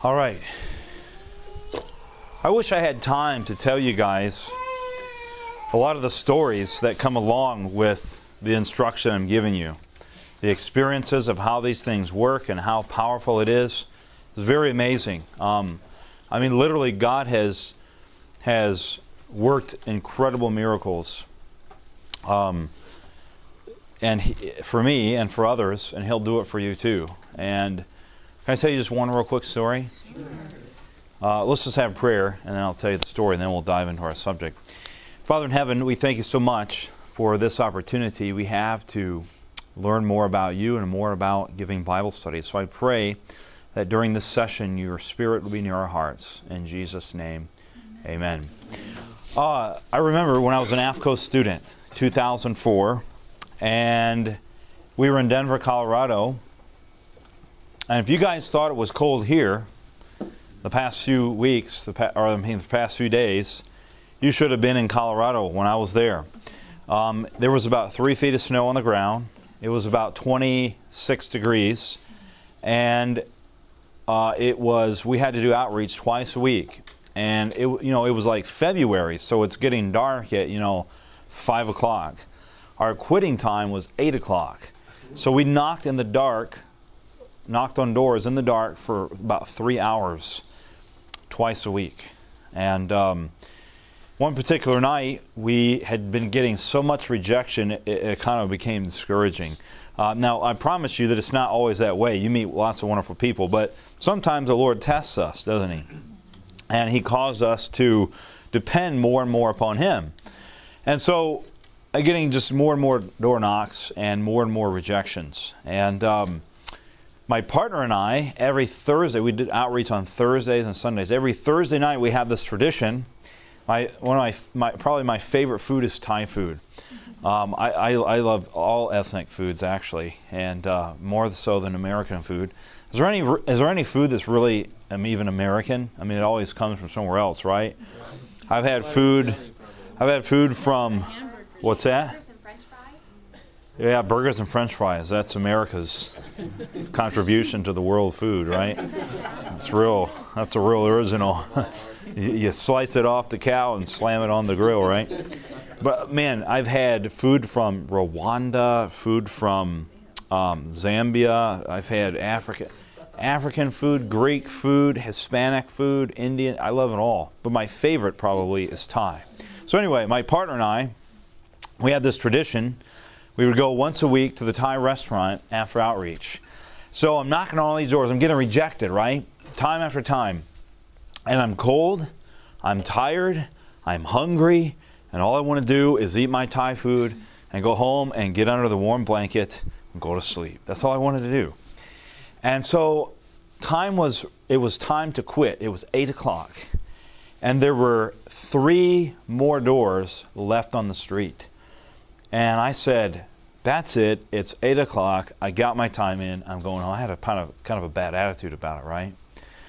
All right. I wish I had time to tell you guys a lot of the stories that come along with the instruction I'm giving you. The experiences of how these things work and how powerful it is. It's very amazing. I mean, literally, God has worked incredible miracles for me and for others, and He'll do it for you too. And can I tell you just one real quick story? Sure. Let's just have prayer, and then I'll tell you the story, and then we'll dive into our subject. Father in heaven, we thank you so much for this opportunity we have to learn more about you and more about giving Bible studies. So I pray that during this session, your Spirit will be near our hearts. In Jesus' name, amen. I remember when I was an AFCO student, 2004, and we were in Denver, Colorado. And if you guys thought it was cold here, the past few weeks, the past few days, you should have been in Colorado when I was there. There was about 3 feet of snow on the ground. It was about 26 degrees, and we had to do outreach twice a week. And it was like February, so it's getting dark at 5 o'clock. Our quitting time was 8 o'clock. So we knocked on doors in the dark for about 3 hours twice a week. And one particular night, we had been getting so much rejection, it kind of became discouraging. Now, I promise you that it's not always that way. You meet lots of wonderful people, but sometimes the Lord tests us, doesn't He? And He calls us to depend more and more upon Him. And so, getting just more and more door knocks and more rejections. And my partner and I, every Thursday, we did outreach on Thursdays and Sundays. Every Thursday night, we have this tradition. Probably my favorite food is Thai food. I love all ethnic foods actually, and more so than American food. Is there any food that's really even American? I mean, it always comes from somewhere else, right? I've had food from what's that? Yeah, burgers and French fries. That's America's contribution to the world food, right? That's a real original. You slice it off the cow and slam it on the grill, right? But man, I've had food from Rwanda, food from Zambia. I've had African food, Greek food, Hispanic food, Indian. I love it all. But my favorite probably is Thai. So anyway, my partner and I, we had this tradition. We would go once a week to the Thai restaurant after outreach. So I'm knocking on all these doors. I'm getting rejected, right? Time after time. And I'm cold, I'm tired, I'm hungry, and all I want to do is eat my Thai food and go home and get under the warm blanket and go to sleep. That's all I wanted to do. And so it was time to quit. It was 8 o'clock. And there were 3 more doors left on the street. And I said, that's it. It's 8 o'clock. I got my time in. I'm going home. I had a kind of a bad attitude about it, right?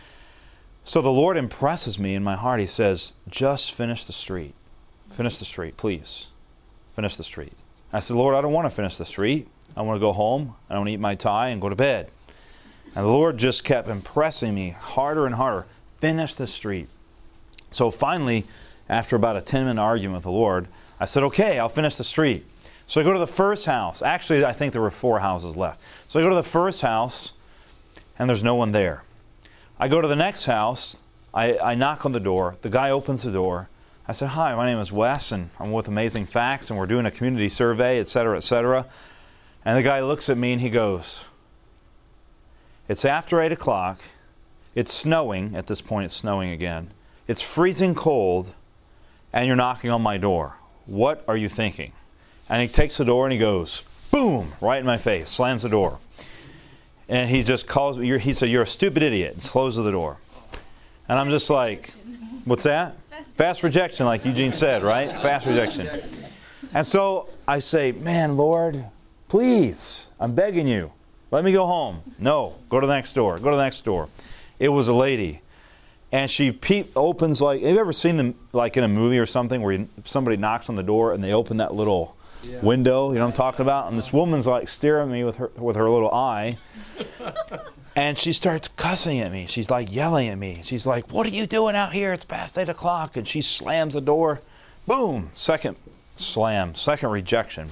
So the Lord impresses me in my heart. He says, just finish the street. Finish the street, please. Finish the street. I said, Lord, I don't want to finish the street. I want to go home. I want to eat my Thai and go to bed. And the Lord just kept impressing me harder and harder. Finish the street. So finally, after about a 10-minute argument with the Lord, I said, okay, I'll finish the street. So I go to the first house. Actually, I think there were 4 houses left. So I go to the first house, and there's no one there. I go to the next house. I knock on the door. The guy opens the door. I said, hi, my name is Wes, and I'm with Amazing Facts, and we're doing a community survey, etc., etc. And the guy looks at me, and he goes, it's after 8 o'clock. It's snowing. At this point, it's snowing again. It's freezing cold, and you're knocking on my door. What are you thinking? And he takes the door, and he goes, boom, right in my face, slams the door. And he just calls me, he said, you're a stupid idiot, and closes the door. And I'm just like, what's that? Fast rejection, like Eugene said, right? Fast rejection. And so I say, man, Lord, please, I'm begging you, let me go home. No, go to the next door, go to the next door. It was a lady. And she opens like, have you ever seen them like in a movie or something where somebody knocks on the door and they open that little window, you know what I'm talking about? And this woman's like staring at me with her little eye. And she starts cussing at me. She's like yelling at me. She's like, what are you doing out here? It's past 8 o'clock. And she slams the door. Boom. Second slam. Second rejection.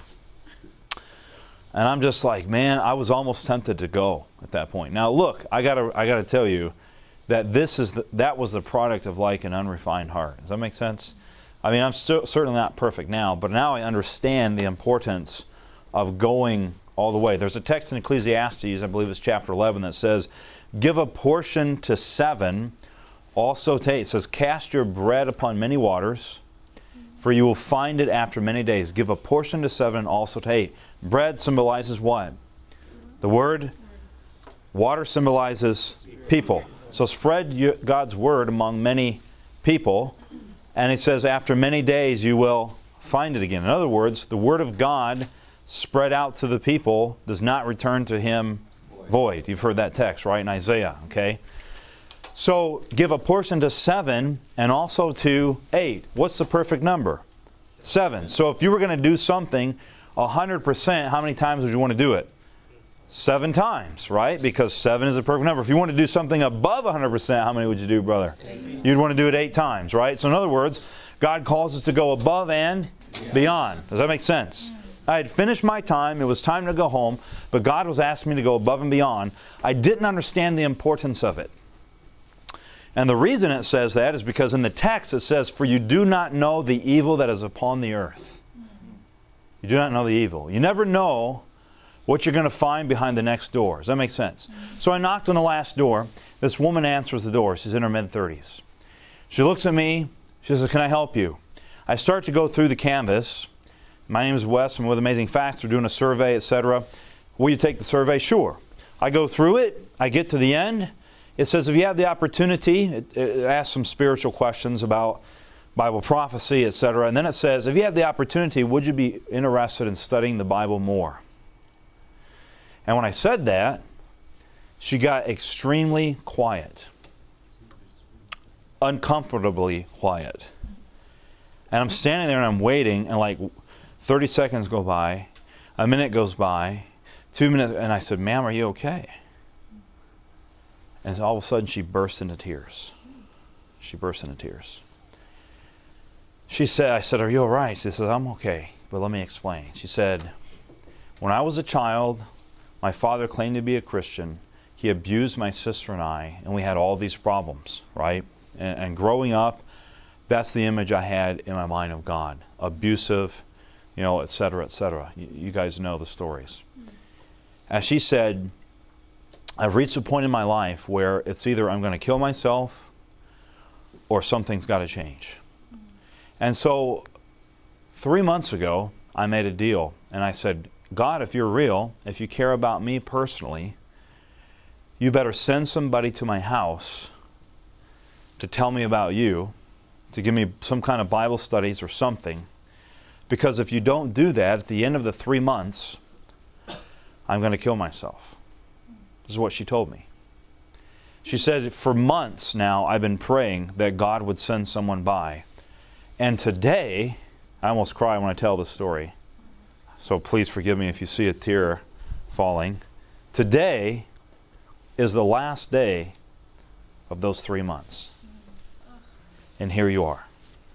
And I'm just like, man, I was almost tempted to go at that point. Now, look, I gotta tell you that that was the product of like an unrefined heart. Does that make sense? I mean, I'm certainly not perfect now, but now I understand the importance of going all the way. There's a text in Ecclesiastes, I believe it's chapter 11, that says, give a portion to 7, also to 8. It says, cast your bread upon many waters, for you will find it after many days. Give a portion to 7, also to 8. Bread symbolizes what? The Word. Water symbolizes people. So spread God's Word among many people. And it says, after many days you will find it again. In other words, the Word of God spread out to the people does not return to Him void. You've heard that text, right, in Isaiah, okay? So give a portion to 7 and also to 8. What's the perfect number? 7. So if you were going to do something 100%, how many times would you want to do it? 7 times, right? Because 7 is a perfect number. If you want to do something above 100%, how many would you do, brother? 8. You'd want to do it 8 times, right? So in other words, God calls us to go above and beyond. Does that make sense? I had finished my time. It was time to go home. But God was asking me to go above and beyond. I didn't understand the importance of it. And the reason it says that is because in the text it says, for you do not know the evil that is upon the earth. You do not know the evil. You never know what you're going to find behind the next door. Does that make sense? So I knocked on the last door. This woman answers the door. She's in her mid-30s. She looks at me. She says, can I help you? I start to go through the canvas. My name is Wes. I'm with Amazing Facts. We're doing a survey, etc. Will you take the survey? Sure. I go through it. I get to the end. It says if you have the opportunity, it asks some spiritual questions about Bible prophecy, etc. And then it says, if you have the opportunity, would you be interested in studying the Bible more? And when I said that, she got extremely quiet. Uncomfortably quiet. And I'm standing there and I'm waiting, and like 30 seconds go by, a minute goes by, 2 minutes, and I said, ma'am, are you okay? And all of a sudden she burst into tears. She burst into tears. She said, I said, are you all right? She said, I'm okay, but let me explain. She said, when I was a child, my father claimed to be a Christian. He abused my sister and I, and we had all these problems, right? And growing up, that's the image I had in my mind of God. Abusive, et cetera, et cetera. You guys know the stories. As she said, I've reached a point in my life where it's either I'm going to kill myself or something's got to change. And so 3 months ago, I made a deal. And I said, God, if you're real, if you care about me personally, you better send somebody to my house to tell me about you, to give me some kind of Bible studies or something. Because if you don't do that, at the end of the 3 months, I'm going to kill myself. This is what she told me. She said, for months now, I've been praying that God would send someone by. And today, I almost cry when I tell this story. So please forgive me if you see a tear falling. Today is the last day of those 3 months. And here you are.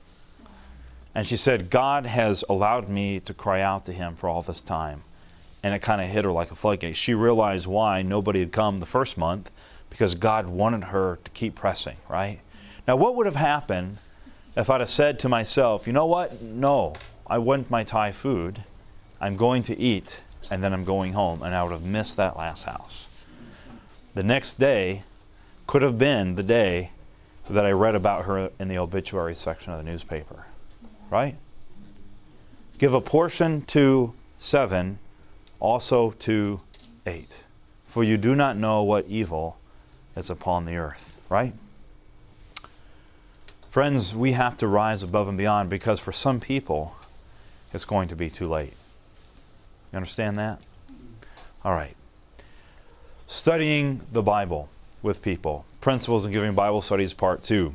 And she said, God has allowed me to cry out to Him for all this time. And it kind of hit her like a floodgate. She realized why nobody had come the first month, because God wanted her to keep pressing, right? Now, what would have happened if I'd have said to myself, you know what? No, I want my Thai food. I'm going to eat, and then I'm going home. And I would have missed that last house. The next day could have been the day that I read about her in the obituary section of the newspaper, right? Give a portion to 7, also to 8. For you do not know what evil is upon the earth, right? Friends, we have to rise above and beyond, because for some people, it's going to be too late. You understand that? All right. Studying the Bible with people. Principles in Giving Bible Studies, Part 2.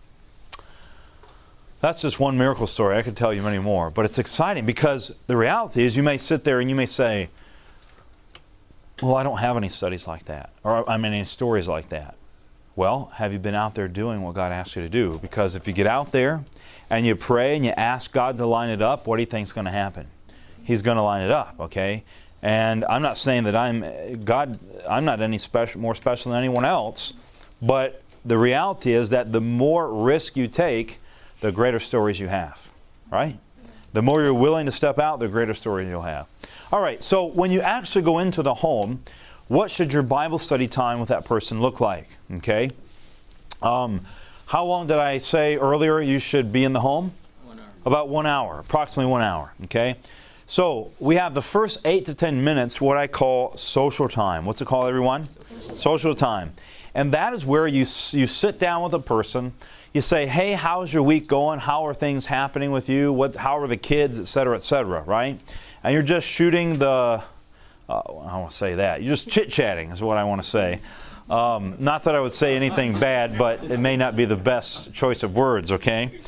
That's just one miracle story. I could tell you many more. But it's exciting because the reality is you may sit there and you may say, Well, I don't have any studies like that, or any stories like that. Well, have you been out there doing what God asked you to do? Because if you get out there and you pray and you ask God to line it up, what do you think is going to happen? He's going to line it up, okay? And I'm not saying that I'm not any more special than anyone else, but the reality is that the more risk you take, the greater stories you have, right? The more you're willing to step out, the greater stories you'll have. All right, so when you actually go into the home, what should your Bible study time with that person look like? Okay. How long did I say earlier you should be in the home? 1 hour. About 1 hour, approximately 1 hour. Okay. So we have the first 8 to 10 minutes, what I call social time. What's it called, everyone? Social time. And that is where you sit down with a person. You say, hey, how's your week going? How are things happening with you? How are the kids, et cetera, right? And you're just shooting the... I don't want to say that. You're just chit-chatting is what I want to say. Not that I would say anything bad, but it may not be the best choice of words, okay?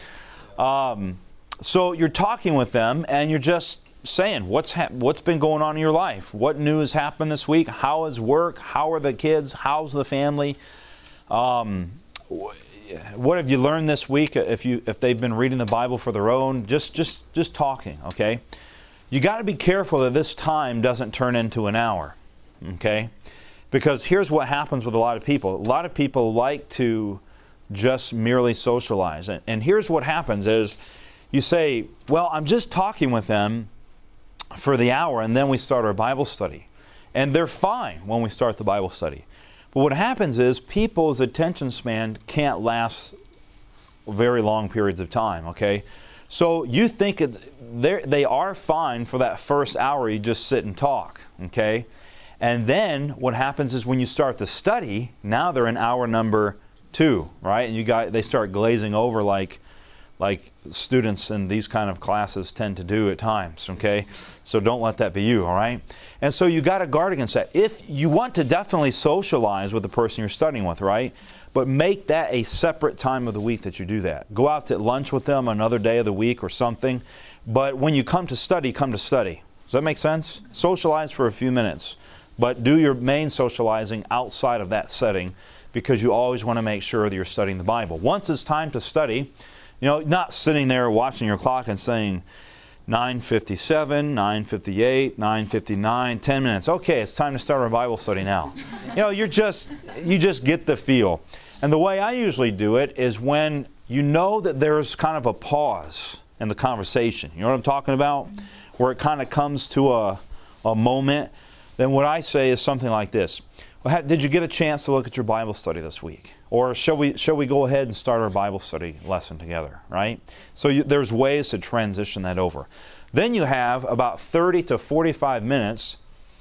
So you're talking with them, and you're just saying, what's been going on in your life? What new has happened this week? How is work? How are the kids? How's the family? What have you learned this week? If they've been reading the Bible for their own, just talking, okay? You got to be careful that this time doesn't turn into an hour, okay? Because here's what happens with a lot of people. A lot of people like to just merely socialize. And here's what happens is you say, well, I'm just talking with them for the hour, and then we start our Bible study. And they're fine when we start the Bible study. But what happens is people's attention span can't last very long periods of time, okay? So you think they are fine for that first hour you just sit and talk, okay? And then what happens is when you start the study, now they're in hour number 2, right? And they start glazing over like students in these kind of classes tend to do at times, okay? So don't let that be you, all right? And so you got to guard against that. If you want to definitely socialize with the person you're studying with, right? But make that a separate time of the week that you do that. Go out to lunch with them another day of the week or something. But when you come to study, come to study. Does that make sense? Socialize for a few minutes. But do your main socializing outside of that setting, because you always want to make sure that you're studying the Bible. Once it's time to study, not sitting there watching your clock and saying 9:57, 9:58, 9:59, 10 minutes. Okay, it's time to start our Bible study now. You just get the feel. And the way I usually do it is when you know that there's kind of a pause in the conversation. You know what I'm talking about? Where it kind of comes to a moment. Then what I say is something like this. Well, did you get a chance to look at your Bible study this week? Or shall we go ahead and start our Bible study lesson together, right? So there's ways to transition that over. Then you have about 30 to 45 minutes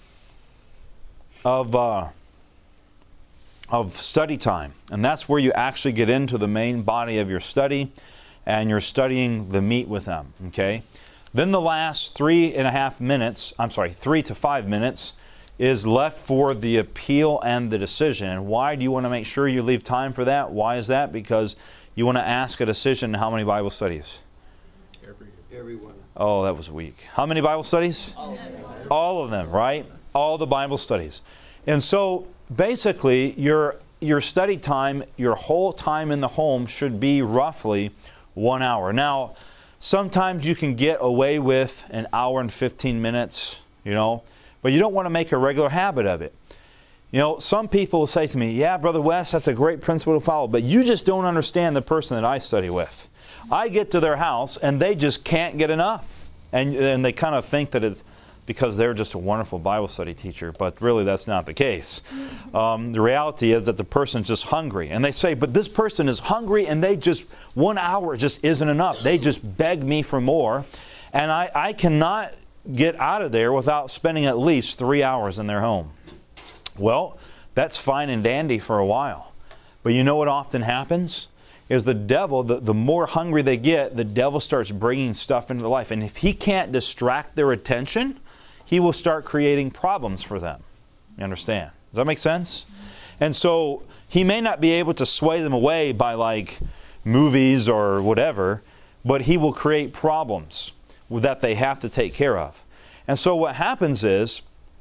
of study time. And that's where you actually get into the main body of your study, and you're studying the meat with them, okay? Then the last 3 to 5 minutes is left for the appeal and the decision. And why do you want to make sure you leave time for that? Why is that? Because you want to ask a decision how many Bible studies? Everyone. Oh, that was weak. How many Bible studies? All of them, right? All the Bible studies. And so basically your study time, your whole time in the home should be roughly 1 hour. Now, sometimes you can get away with an hour and 15 minutes, but you don't want to make a regular habit of it. Some people will say to me, yeah, Brother Wes, that's a great principle to follow, but you just don't understand the person that I study with. I get to their house and they just can't get enough. And they kind of think that it's because they're just a wonderful Bible study teacher, but really that's not the case. The reality is that the person's just hungry. And they say, but this person is hungry and 1 hour just isn't enough. They just beg me for more. And I cannot get out of there without spending at least 3 hours in their home. Well, that's fine and dandy for a while. But you know what often happens? Is the devil, the more hungry they get, the devil starts bringing stuff into their life. And if he can't distract their attention, he will start creating problems for them. You understand? Does that make sense? And so he may not be able to sway them away by movies or whatever, but he will create problems that they have to take care of. And so what happens is,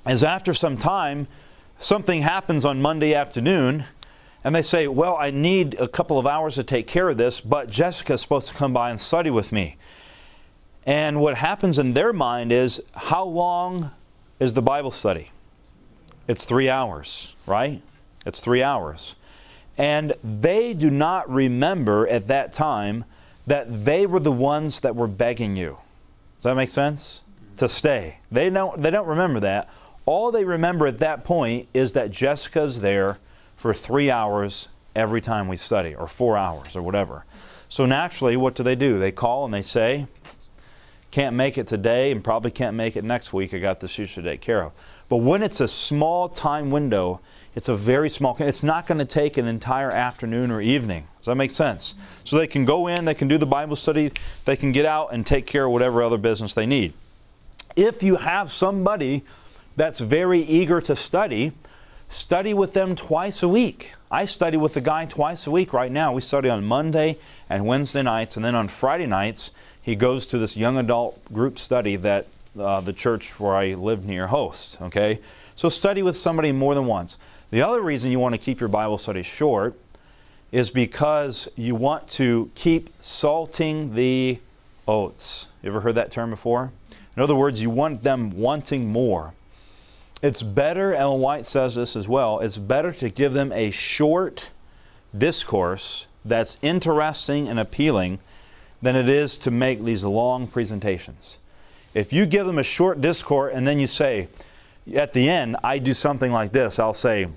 is after some time, something happens on Monday afternoon, and they say, well, I need a couple of hours to take care of this, but Jessica's supposed to come by and study with me. And what happens in their mind is, how long is the Bible study? It's 3 hours, right? It's 3 hours. And they do not remember at that time that they were the ones that were begging you. Does that make sense? To stay. They don't remember that. All they remember at that point is that Jessica's there for 3 hours every time we study, or 4 hours, or whatever. So naturally, what do? They call and they say, can't make it today and probably can't make it next week. I got this issue to take care of. But when it's a small time window, it's a very small, it's not going to take an entire afternoon or evening. Does that make sense? So they can go in, they can do the Bible study, they can get out and take care of whatever other business they need. If you have somebody that's very eager to study with them twice a week. I study with the guy twice a week right now. We study on Monday and Wednesday nights, and then on Friday nights, he goes to this young adult group study that the church where I live near hosts. Okay? So study with somebody more than once. The other reason you want to keep your Bible study short is because you want to keep salting the oats. You ever heard that term before? In other words, you want them wanting more. It's better, Ellen White says this as well, it's better to give them a short discourse that's interesting and appealing than it is to make these long presentations. If you give them a short discourse and then you say, at the end, I do something like this. I'll say,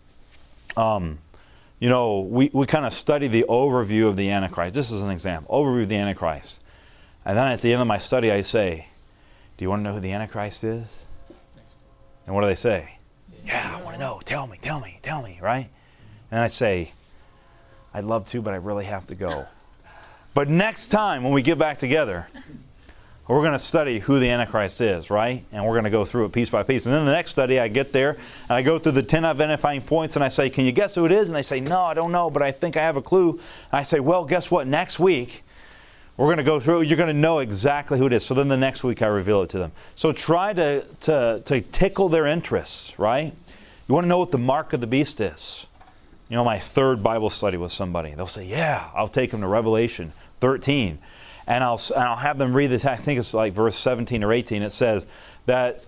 we kind of study the overview of the Antichrist. This is an example. Overview of the Antichrist. And then at the end of my study, I say, do you want to know who the Antichrist is? And what do they say? Yeah, I want to know. Tell me, right? And I say, I'd love to, but I really have to go. But next time when we get back together, we're going to study who the Antichrist is, right? And we're going to go through it piece by piece. And then the next study, I get there, and I go through the 10 identifying points, and I say, can you guess who it is? And they say, no, I don't know, but I think I have a clue. And I say, well, guess what? Next week, we're going to go through it. You're going to know exactly who it is. So then the next week, I reveal it to them. So try to tickle their interests, right? You want to know what the mark of the beast is? You know, my third Bible study with somebody. They'll say, yeah, I'll take them to Revelation 13. And I'll have them read the text. I think it's like verse 17 or 18. It says that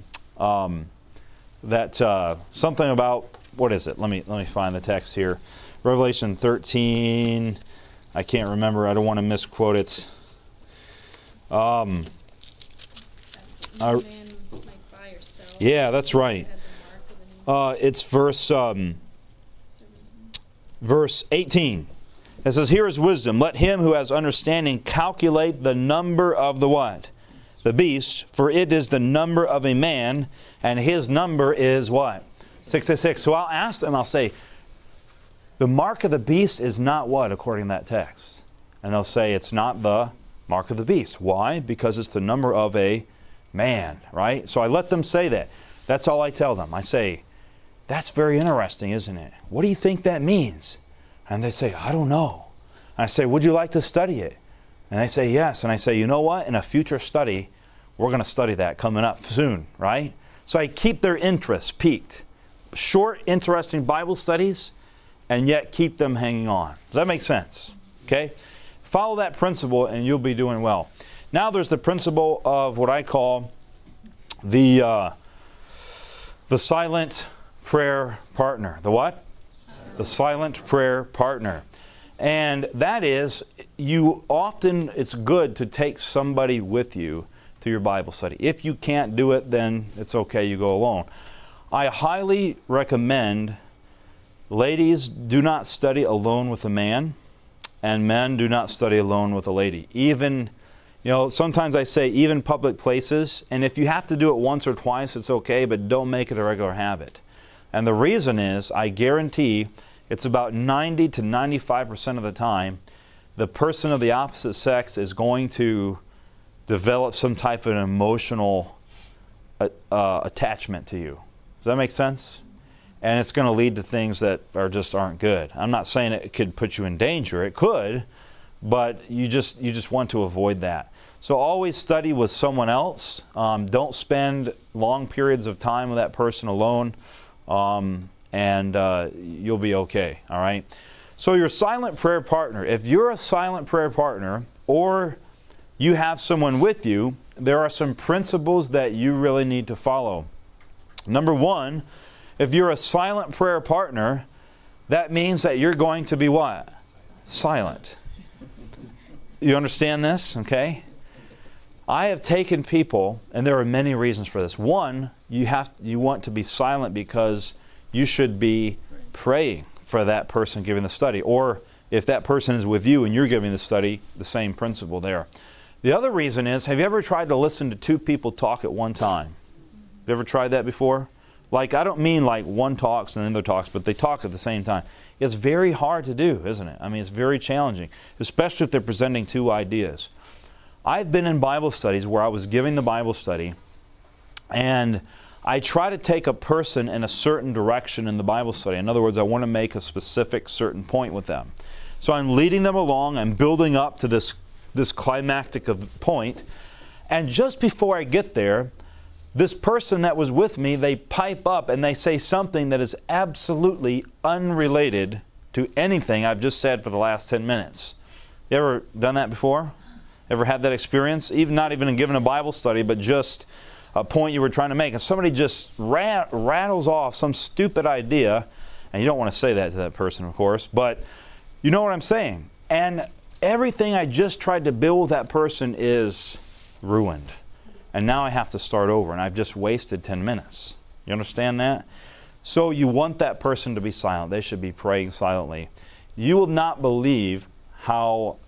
something about, what is it? Let me find the text here. Revelation 13. I can't remember. I don't want to misquote it. Yeah, that's right. It's verse 18. It says, here is wisdom. Let him who has understanding calculate the number of the what? The beast, for it is the number of a man, and his number is what? 666. So I'll ask them, I'll say, the mark of the beast is not what, according to that text? And they'll say, it's not the mark of the beast. Why? Because it's the number of a man, right? So I let them say that. That's all I tell them. I say, that's very interesting, isn't it? What do you think that means? And they say, I don't know. And I say, would you like to study it? And they say, yes. And I say, you know what? In a future study, we're going to study that coming up soon, right? So I keep their interest piqued. Short, interesting Bible studies, and yet keep them hanging on. Does that make sense? Okay? Follow that principle, and you'll be doing well. Now there's the principle of what I call the silent prayer partner. The what? The silent prayer partner. And that is, it's good to take somebody with you to your Bible study. If you can't do it, then it's okay, you go alone. I highly recommend ladies do not study alone with a man, and men do not study alone with a lady. Even, sometimes I say even public places, and if you have to do it once or twice, it's okay, but don't make it a regular habit. And the reason is, I guarantee it's about 90 to 95% of the time, the person of the opposite sex is going to develop some type of an emotional attachment to you. Does that make sense? And it's going to lead to things that aren't good. I'm not saying it could put you in danger. It could, but you just want to avoid that. So always study with someone else. Don't spend long periods of time with that person alone, and you'll be okay, all right? So your silent prayer partner, if you're a silent prayer partner or you have someone with you, there are some principles that you really need to follow. Number one, if you're a silent prayer partner, that means that you're going to be what? Silent. You understand this? Okay? I have taken people, and there are many reasons for this. One, you want to be silent because you should be praying for that person giving the study. Or if that person is with you and you're giving the study, the same principle there. The other reason is, have you ever tried to listen to two people talk at one time? Have you ever tried that before? Like, I don't mean like one talks and then the other talks, but they talk at the same time. It's very hard to do, isn't it? I mean, it's very challenging, especially if they're presenting two ideas. I've been in Bible studies where I was giving the Bible study, and I try to take a person in a certain direction in the Bible study. In other words, I want to make a specific certain point with them. So I'm leading them along, I'm building up to this climactic point, and just before I get there, this person that was with me, they pipe up and they say something that is absolutely unrelated to anything I've just said for the last 10 minutes. You ever done that before? Ever had that experience? Not even giving a Bible study, but just a point you were trying to make. And somebody just rattles off some stupid idea, and you don't want to say that to that person, of course, but you know what I'm saying. And everything I just tried to build with that person is ruined. And now I have to start over, and I've just wasted 10 minutes. You understand that? So you want that person to be silent. They should be praying silently. You will not believe how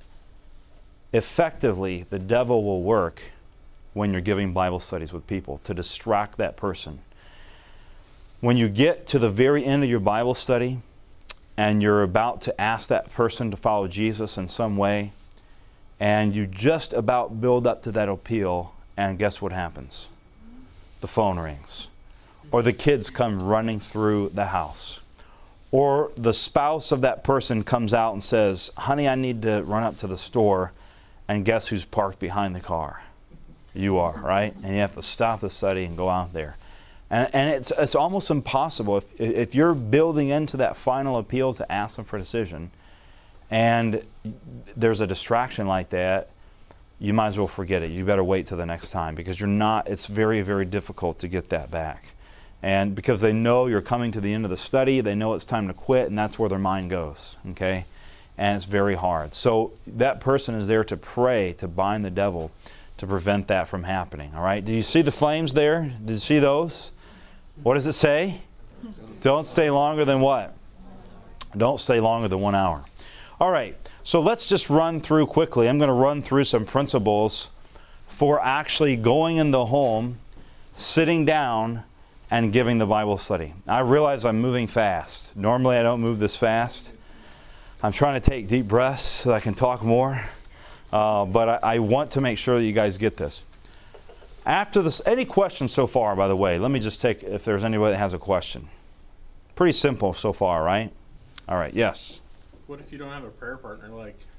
effectively the devil will work when you're giving Bible studies with people to distract that person. When you get to the very end of your Bible study and you're about to ask that person to follow Jesus in some way, and you just about build up to that appeal, and guess what happens? The phone rings. Or the kids come running through the house. Or the spouse of that person comes out and says, honey, I need to run up to the store, and guess who's parked behind the car? You are, right? And you have to stop the study and go out there. And it's almost impossible if you're building into that final appeal to ask them for a decision, and there's a distraction like that, you might as well forget it. You better wait till the next time, because it's very, very difficult to get that back. And because they know you're coming to the end of the study, they know it's time to quit, and that's where their mind goes, okay? And it's very hard. So that person is there to pray, to bind the devil, to prevent that from happening, all right? Do you see the flames there? Did you see those? What does it say? Don't stay longer than what? Don't stay longer than 1 hour. All right, so let's just run through quickly. I'm going to run through some principles for actually going in the home, sitting down, and giving the Bible study. I realize I'm moving fast. Normally I don't move this fast. I'm trying to take deep breaths so I can talk more. But I want to make sure that you guys get this. After this, any questions so far, by the way? Let me just take, if there's anybody that has a question. Pretty simple so far, right? All right, yes. What if you don't have a prayer partner?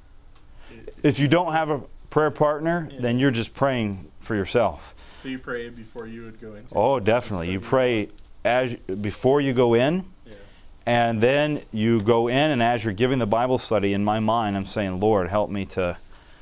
If you don't have a prayer partner, then you're just praying for yourself. So you pray before you would go into Oh, definitely. You pray before you go in, and then you go in, and as you're giving the Bible study, in my mind, I'm saying, Lord, help me to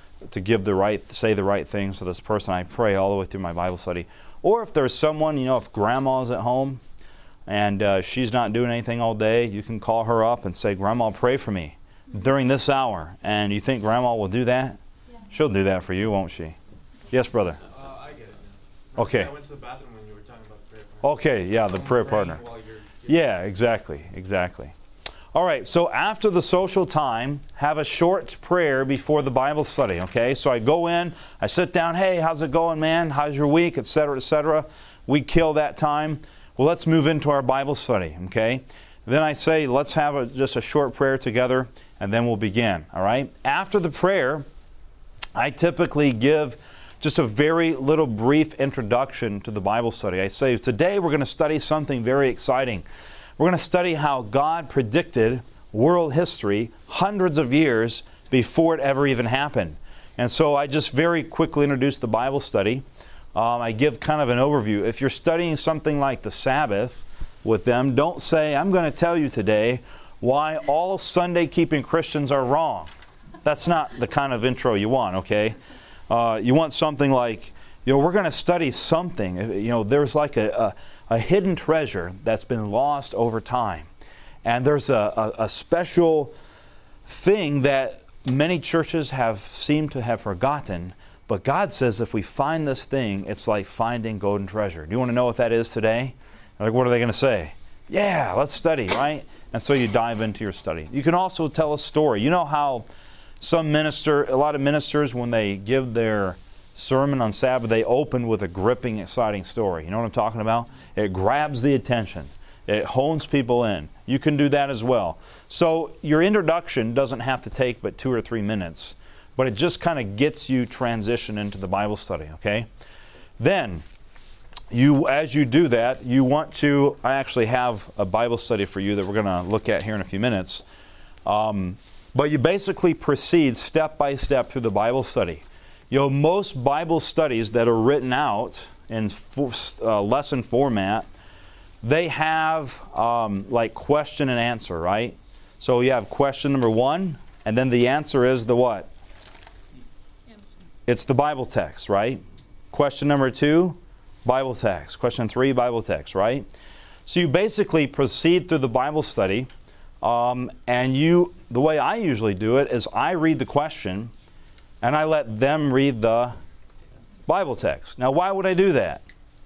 say the right things to this person. I pray all the way through my Bible study. Or if there's someone, if grandma's at home and she's not doing anything all day, you can call her up and say, Grandma, pray for me during this hour. And you think Grandma will do that? Yeah. She'll do that for you, won't she? Yes, brother? I get it now. Okay. I went to the bathroom when you were talking about the prayer partner. Okay, yeah, the prayer partner. Yeah, exactly. All right, so after the social time, have a short prayer before the Bible study, okay? So I go in, I sit down, hey, how's it going, man? How's your week, etc., etc. We kill that time. Well, let's move into our Bible study, okay? Then I say, let's have just a short prayer together, and then we'll begin, all right? After the prayer, I typically give just a very little brief introduction to the Bible study. I say, today we're going to study something very exciting. We're going to study how God predicted world history hundreds of years before it ever even happened. And so I just very quickly introduce the Bible study. I give kind of an overview. If you're studying something like the Sabbath with them, don't say, I'm going to tell you today why all Sunday-keeping Christians are wrong. That's not the kind of intro you want, okay? You want something like, we're going to study something. There's like a hidden treasure that's been lost over time. And there's a special thing that many churches have seemed to have forgotten. But God says if we find this thing, it's like finding golden treasure. Do you want to know what that is today? Like, what are they going to say? Yeah, let's study, right? And so you dive into your study. You can also tell a story. You know how a lot of ministers, when they give their sermon on Sabbath, they open with a gripping, exciting story. You know what I'm talking about? It grabs the attention. It hones people in. You can do that as well. So your introduction doesn't have to take but 2 or 3 minutes, but it just kind of gets you transition into the Bible study, okay? Then, as you do that, I actually have a Bible study for you that we're going to look at here in a few minutes. But you basically proceed step by step through the Bible study. Most Bible studies that are written out in lesson format, they have like question and answer, right? So you have question number 1, and then the answer is the what? It's the Bible text, right? Question number 2, Bible text. Question 3, Bible text, right? So you basically proceed through the Bible study, and the way I usually do it is I read the question, and I let them read the Bible text. Now, why would I do that?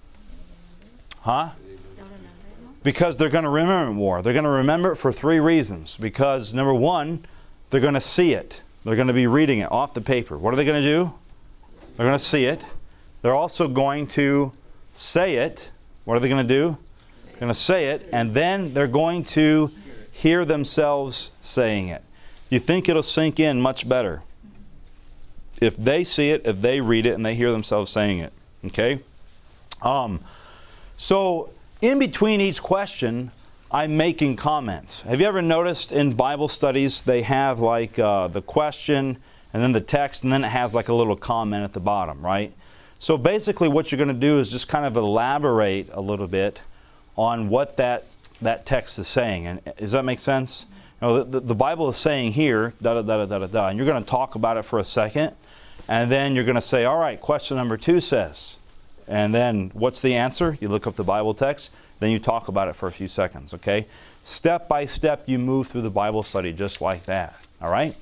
Huh? Because they're going to remember it more. They're going to remember it for 3 reasons. Because, number 1, they're going to see it. They're going to be reading it off the paper. What are they going to do? They're going to see it. They're also going to say it. What are they going to do? They're going to say it, and then they're going to hear themselves saying it. You think it'll sink in much better if they see it, if they read it, and they hear themselves saying it. Okay? So, in between each question, I'm making comments. Have you ever noticed in Bible studies they have like the question and then the text, and then it has like a little comment at the bottom, right? So basically what you're going to do is just kind of elaborate a little bit on what that text is saying. And does that make sense? The Bible is saying here, da-da-da-da-da-da, and you're going to talk about it for a second, and then you're going to say, all right, question number 2 says, and then what's the answer? You look up the Bible text, then you talk about it for a few seconds, okay? Step by step, you move through the Bible study just like that, all right?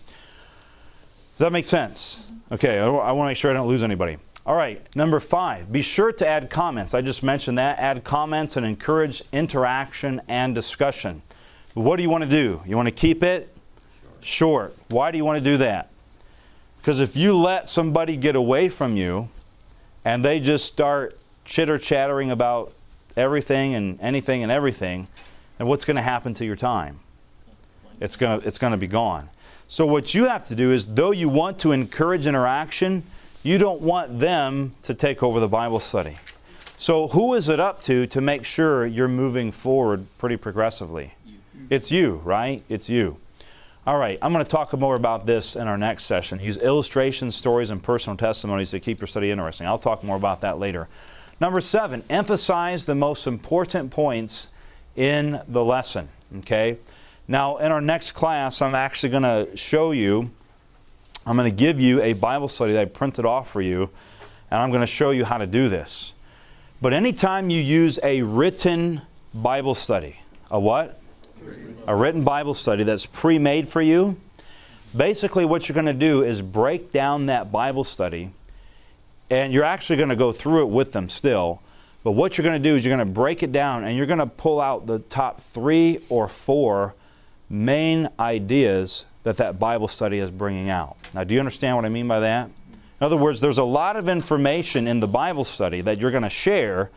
Does that make sense? Okay, I want to make sure I don't lose anybody. All right, number 5, be sure to add comments. I just mentioned that. Add comments and encourage interaction and discussion. What do you want to do? You want to keep it short. Why do you want to do that? Because if you let somebody get away from you and they just start chitter-chattering about everything and anything and everything, then what's going to happen to your time? It's going to be gone. So what you have to do is, though you want to encourage interaction, you don't want them to take over the Bible study. So who is it up to make sure you're moving forward pretty progressively? It's you, right? It's you. All right, I'm going to talk more about this in our next session. Use illustrations, stories, and personal testimonies to keep your study interesting. I'll talk more about that later. Number 7, emphasize the most important points in the lesson. Okay? Now, in our next class, I'm actually going to show you, I'm going to give you a Bible study that I printed off for you, and I'm going to show you how to do this. But anytime you use a written Bible study, a what? A written Bible study that's pre-made for you, basically what you're going to do is break down that Bible study, and you're actually going to go through it with them still. But what you're going to do is you're going to break it down, and you're going to pull out the top 3 or 4 main ideas that Bible study is bringing out. Now, do you understand what I mean by that? In other words, there's a lot of information in the Bible study that you're going to share,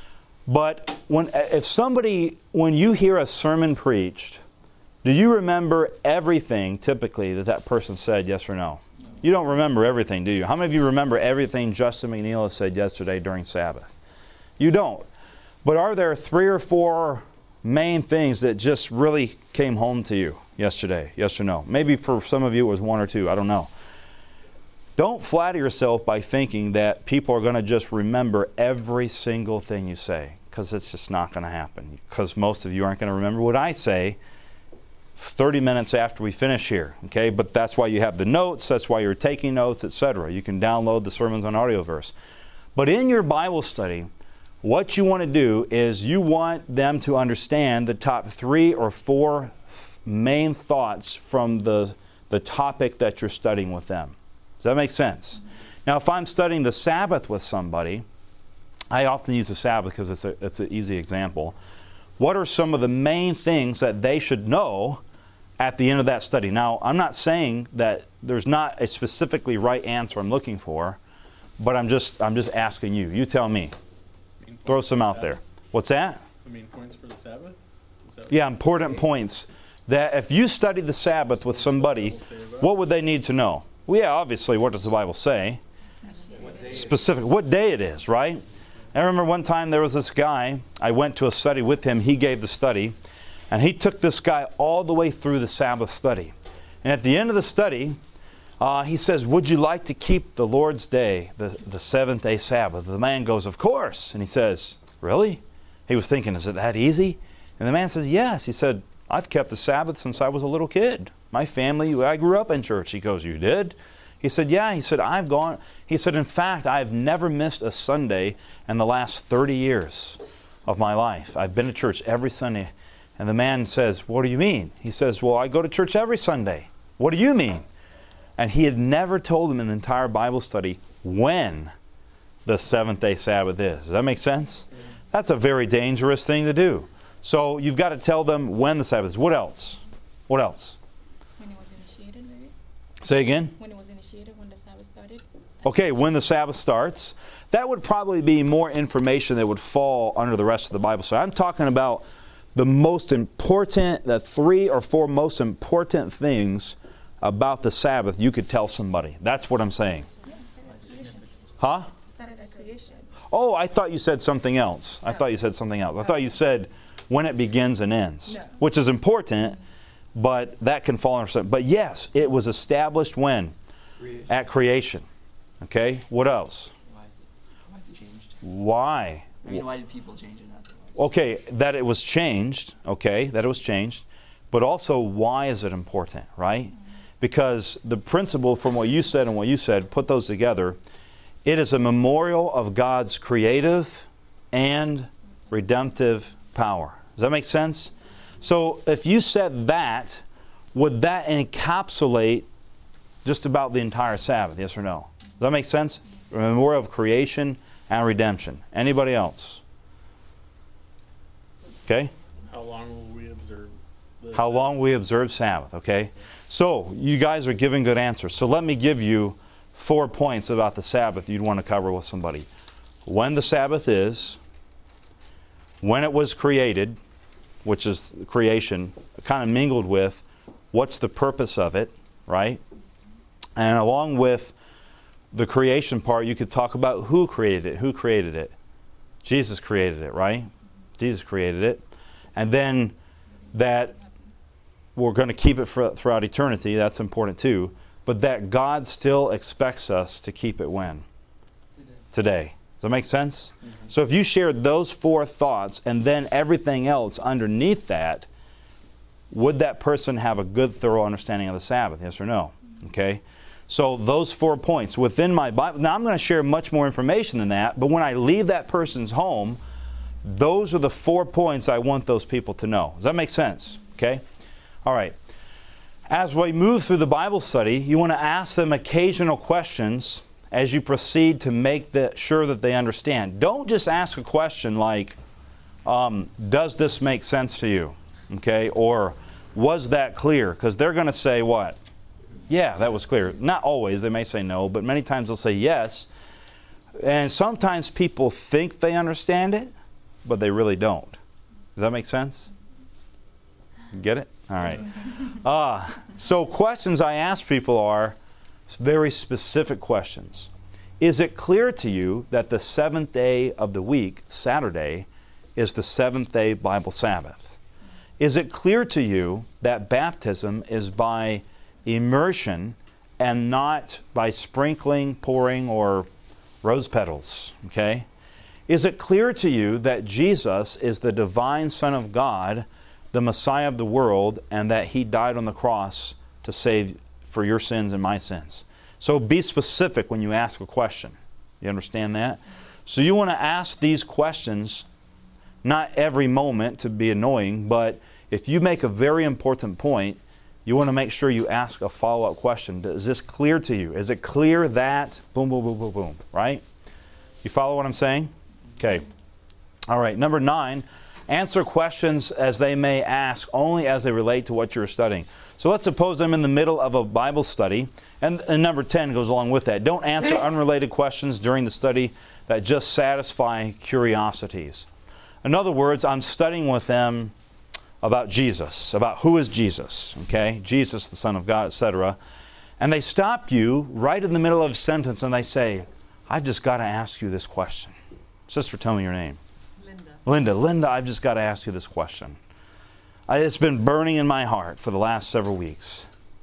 but when you hear a sermon preached, do you remember everything typically that person said, yes or no? You don't remember everything, do you? How many of you remember everything Justin McNeil has said yesterday during Sabbath? You don't. But are there 3 or 4 main things that just really came home to you yesterday? Yes or no? Maybe for some of you it was 1 or 2. I don't know. Don't flatter yourself by thinking that people are going to just remember every single thing you say, because it's just not going to happen. Because most of you aren't going to remember what I say 30 minutes after we finish here. Okay, but that's why you have the notes. That's why you're taking notes, etc. You can download the sermons on Audioverse. But in your Bible study, what you want to do is you want them to understand the top 3 or 4 main thoughts from the topic that you're studying with them. Does that make sense? Now, if I'm studying the Sabbath with somebody, I often use the Sabbath because it's an easy example. What are some of the main things that they should know at the end of that study? Now, I'm not saying that there's not a specifically right answer I'm looking for, but I'm just asking you. You tell me. Throw some out there. What's that? The main points for the Sabbath? Yeah, important points. That if you study the Sabbath with somebody, what would they need to know? Well, yeah, obviously, what does the Bible say? Specific. What day it is, right? I remember one time there was this guy, I went to a study with him, he gave the study, and he took this guy all the way through the Sabbath study. And at the end of the study, he says, would you like to keep the Lord's day, the seventh-day Sabbath? The man goes, of course. And he says, really? He was thinking, is it that easy? And the man says, yes. He said, I've kept the Sabbath since I was a little kid. My family, I grew up in church. He goes, you did? He said, yeah. He said, I've gone. He said, in fact, I've never missed a Sunday in the last 30 years of my life. I've been to church every Sunday. And the man says, what do you mean? He says, well, I go to church every Sunday. What do you mean? And he had never told them in the entire Bible study when the seventh-day Sabbath is. Does that make sense? That's a very dangerous thing to do. So you've got to tell them when the Sabbath is. What else? What else? When it was initiated, maybe? Say again? When it was initiated, when the Sabbath started? Okay, when the Sabbath starts. That would probably be more information that would fall under the rest of the Bible. So I'm talking about the most important, the 3 or 4 most important things about the Sabbath you could tell somebody. That's what I'm saying. Yeah, Huh? started at creation. Oh, I thought you said something else. I thought you said something else. I thought you said when it begins and ends, No. which is important, but that can fall under something. But yes, it was established when? At creation. Okay, what else? Why is it changed? Why? I mean, why did people change it afterwards? Okay, that it was changed, okay, that it was changed, but also why is it important, right? Because the principle from what you said and what you said, put those together, it is a memorial of God's creative and redemptive power. Does that make sense? So if you said that, would that encapsulate just about the entire Sabbath, yes or no? Does that make sense? A memorial of creation and redemption. Anybody else? Okay? How long will we observe? How long we observe Sabbath, okay? So, you guys are giving good answers. So let me give you 4 points about the Sabbath you'd want to cover with somebody. When the Sabbath is, when it was created, which is creation, kind of mingled with what's the purpose of it, right? And along with the creation part, you could talk about who created it. Who created it? Jesus created it, right? Jesus created it. And then that we're going to keep it throughout eternity. That's important too. But that God still expects us to keep it when? Today. Does that make sense? Mm-hmm. So if you shared those 4 thoughts and then everything else underneath that, would that person have a good, thorough understanding of the Sabbath? Yes or no? Okay. So those 4 points within my Bible. Now I'm going to share much more information than that, but when I leave that person's home, those are the 4 points I want those people to know. Does that make sense? Okay? All right. As we move through the Bible study, you want to ask them occasional questions as you proceed to make sure that they understand. Don't just ask a question like, does this make sense to you? Okay? Or, was that clear? Because they're going to say what? Yeah, that was clear. Not always. They may say no, but many times they'll say yes. And sometimes people think they understand it, but they really don't. Does that make sense? Get it? All right. So questions I ask people are very specific questions. Is it clear to you that the 7th day of the week, Saturday, is the 7th day Bible Sabbath? Is it clear to you that baptism is by immersion and not by sprinkling, pouring, or rose petals. Okay? Is it clear to you that Jesus is the divine Son of God, the Messiah of the world, and that He died on the cross to save for your sins and my sins? So be specific when you ask a question. You understand that? So you want to ask these questions not every moment to be annoying, but if you make a very important point, you want to make sure you ask a follow-up question. Is this clear to you? Is it clear that? Boom, boom, boom, boom, boom. Right? You follow what I'm saying? Okay. All right. Number 9, answer questions as they may ask, only as they relate to what you're studying. So let's suppose I'm in the middle of a Bible study, and number 10 goes along with that. Don't answer unrelated questions during the study that just satisfy curiosities. In other words, I'm studying with them about Jesus, about who is Jesus, okay? Jesus, the Son of God, etc. And they stop you right in the middle of a sentence and they say, I've just got to ask you this question. Sister, tell me your name. Linda, I've just got to ask you this question. It's been burning in my heart for the last several weeks.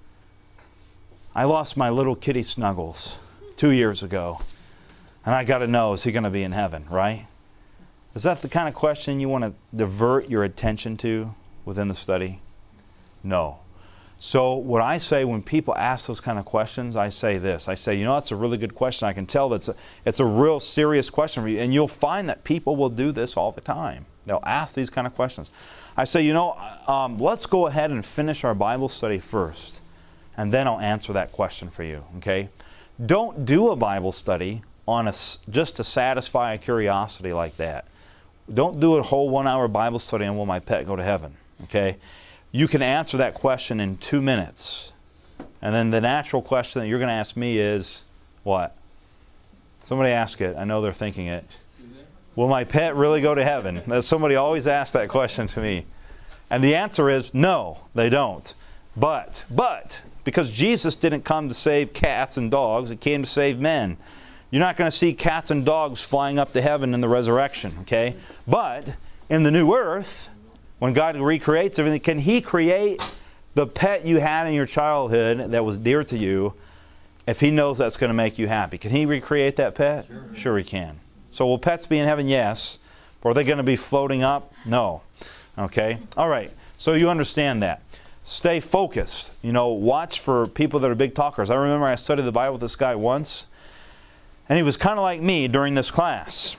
I lost my little kitty Snuggles 2 years ago. And I got to know, is he going to be in heaven, right? Is that the kind of question you want to divert your attention to within the study? No. So what I say when people ask those kind of questions, I say this. I say, that's a really good question. I can tell that it's a real serious question for you. And you'll find that people will do this all the time. They'll ask these kind of questions. I say, let's go ahead and finish our Bible study first. And then I'll answer that question for you, okay? Don't do a Bible study on just to satisfy a curiosity like that. Don't do a whole 1-hour Bible study on will my pet go to heaven, okay? You can answer that question in 2 minutes. And then the natural question that you're going to ask me is, what? Somebody ask it. I know they're thinking it. Will my pet really go to heaven? Somebody always asks that question to me. And the answer is, no, they don't. But, because Jesus didn't come to save cats and dogs, He came to save men. You're not going to see cats and dogs flying up to heaven in the resurrection, okay? But in the new earth, when God recreates everything, can He create the pet you had in your childhood that was dear to you if He knows that's going to make you happy? Can He recreate that pet? Sure He can. So will pets be in heaven? Yes. But are they going to be floating up? No. Okay? All right. So you understand that. Stay focused. Watch for people that are big talkers. I remember I studied the Bible with this guy once. And he was kind of like me during this class.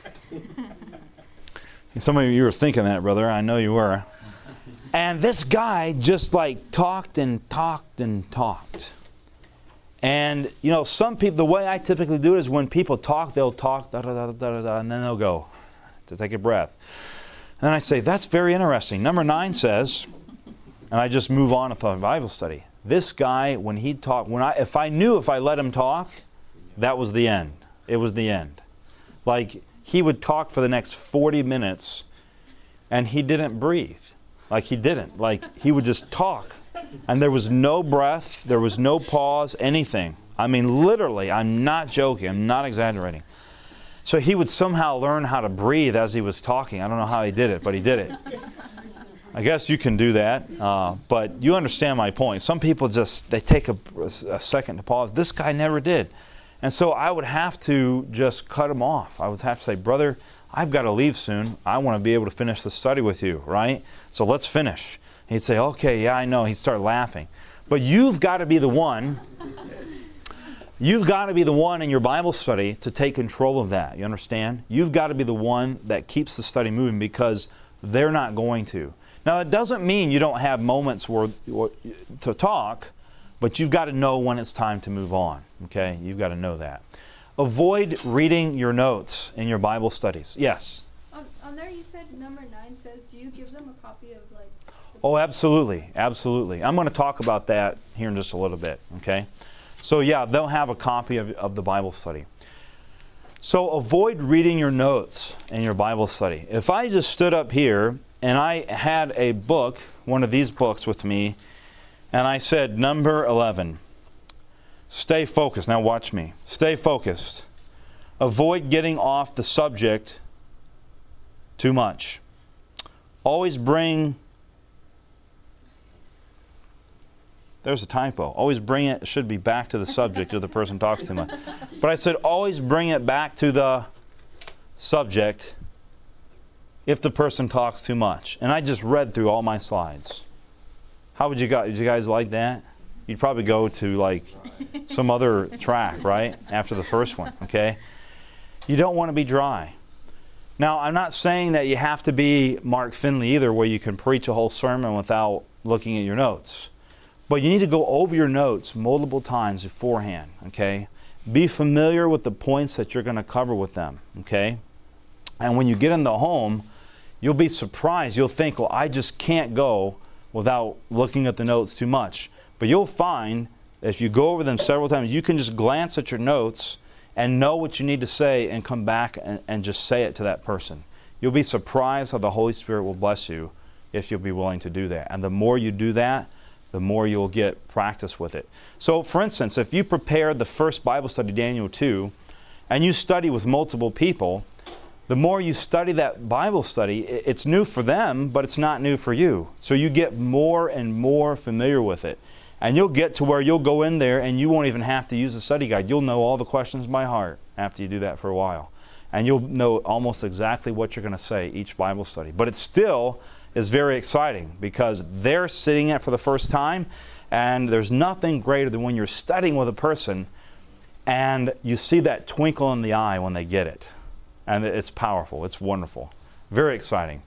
Some of you were thinking that, brother. I know you were. And this guy just talked and talked and talked. And, some people, the way I typically do it is when people talk, they'll talk, da-da-da-da-da-da, and then they'll go to take a breath. And I say, that's very interesting. Number 9 says, and I just move on with the Bible study. This guy, when he talked, if I let him talk, that was the end. It was the end. He would talk for the next 40 minutes, and he didn't breathe. He didn't. He would just talk. And there was no breath, there was no pause, anything. I mean, literally, I'm not joking, I'm not exaggerating. So he would somehow learn how to breathe as he was talking. I don't know how he did it, but he did it. I guess you can do that, but you understand my point. Some people they take a second to pause. This guy never did. And so I would have to just cut him off. I would have to say, brother, I've got to leave soon. I want to be able to finish the study with you, right? So let's finish. He'd say, okay, yeah, I know. He'd start laughing. But you've got to be the one. You've got to be the one in your Bible study to take control of that. You understand? You've got to be the one that keeps the study moving because they're not going to. Now, it doesn't mean you don't have moments to talk, but you've got to know when it's time to move on. Okay? You've got to know that. Avoid reading your notes in your Bible studies. Yes? On there you said number 9 says, do you give them a copy of Oh, absolutely. Absolutely. I'm going to talk about that here in just a little bit. Okay? So yeah, they'll have a copy of the Bible study. So avoid reading your notes in your Bible study. If I just stood up here and I had a book, one of these books with me, and I said, number 11, stay focused. Now watch me. Stay focused. Avoid getting off the subject too much. Always bring There's a typo. Always bring it, it should be back to the subject if the person talks too much. But I said always bring it back to the subject if the person talks too much. And I just read through all my slides. How would you guys? Did you guys like that? You'd probably go to like some other track, right? After the first one, okay? You don't want to be dry. Now, I'm not saying that you have to be Mark Finley either, where you can preach a whole sermon without looking at your notes. But you need to go over your notes multiple times beforehand, okay? Be familiar with the points that you're going to cover with them, okay? And when you get in the home, you'll be surprised. You'll think, well, I just can't go without looking at the notes too much. But you'll find, if you go over them several times, you can just glance at your notes and know what you need to say and come back and just say it to that person. You'll be surprised how the Holy Spirit will bless you if you'll be willing to do that. And the more you do that, the more you'll get practice with it. So, for instance, if you prepared the first Bible study, Daniel 2, and you study with multiple people, the more you study that Bible study, it's new for them, but it's not new for you. So you get more and more familiar with it. And you'll get to where you'll go in there and you won't even have to use the study guide. You'll know all the questions by heart after you do that for a while. And you'll know almost exactly what you're going to say each Bible study. But it still is very exciting because they're sitting it for the first time, and there's nothing greater than when you're studying with a person and you see that twinkle in the eye when they get it. And it's powerful. It's wonderful. Very exciting.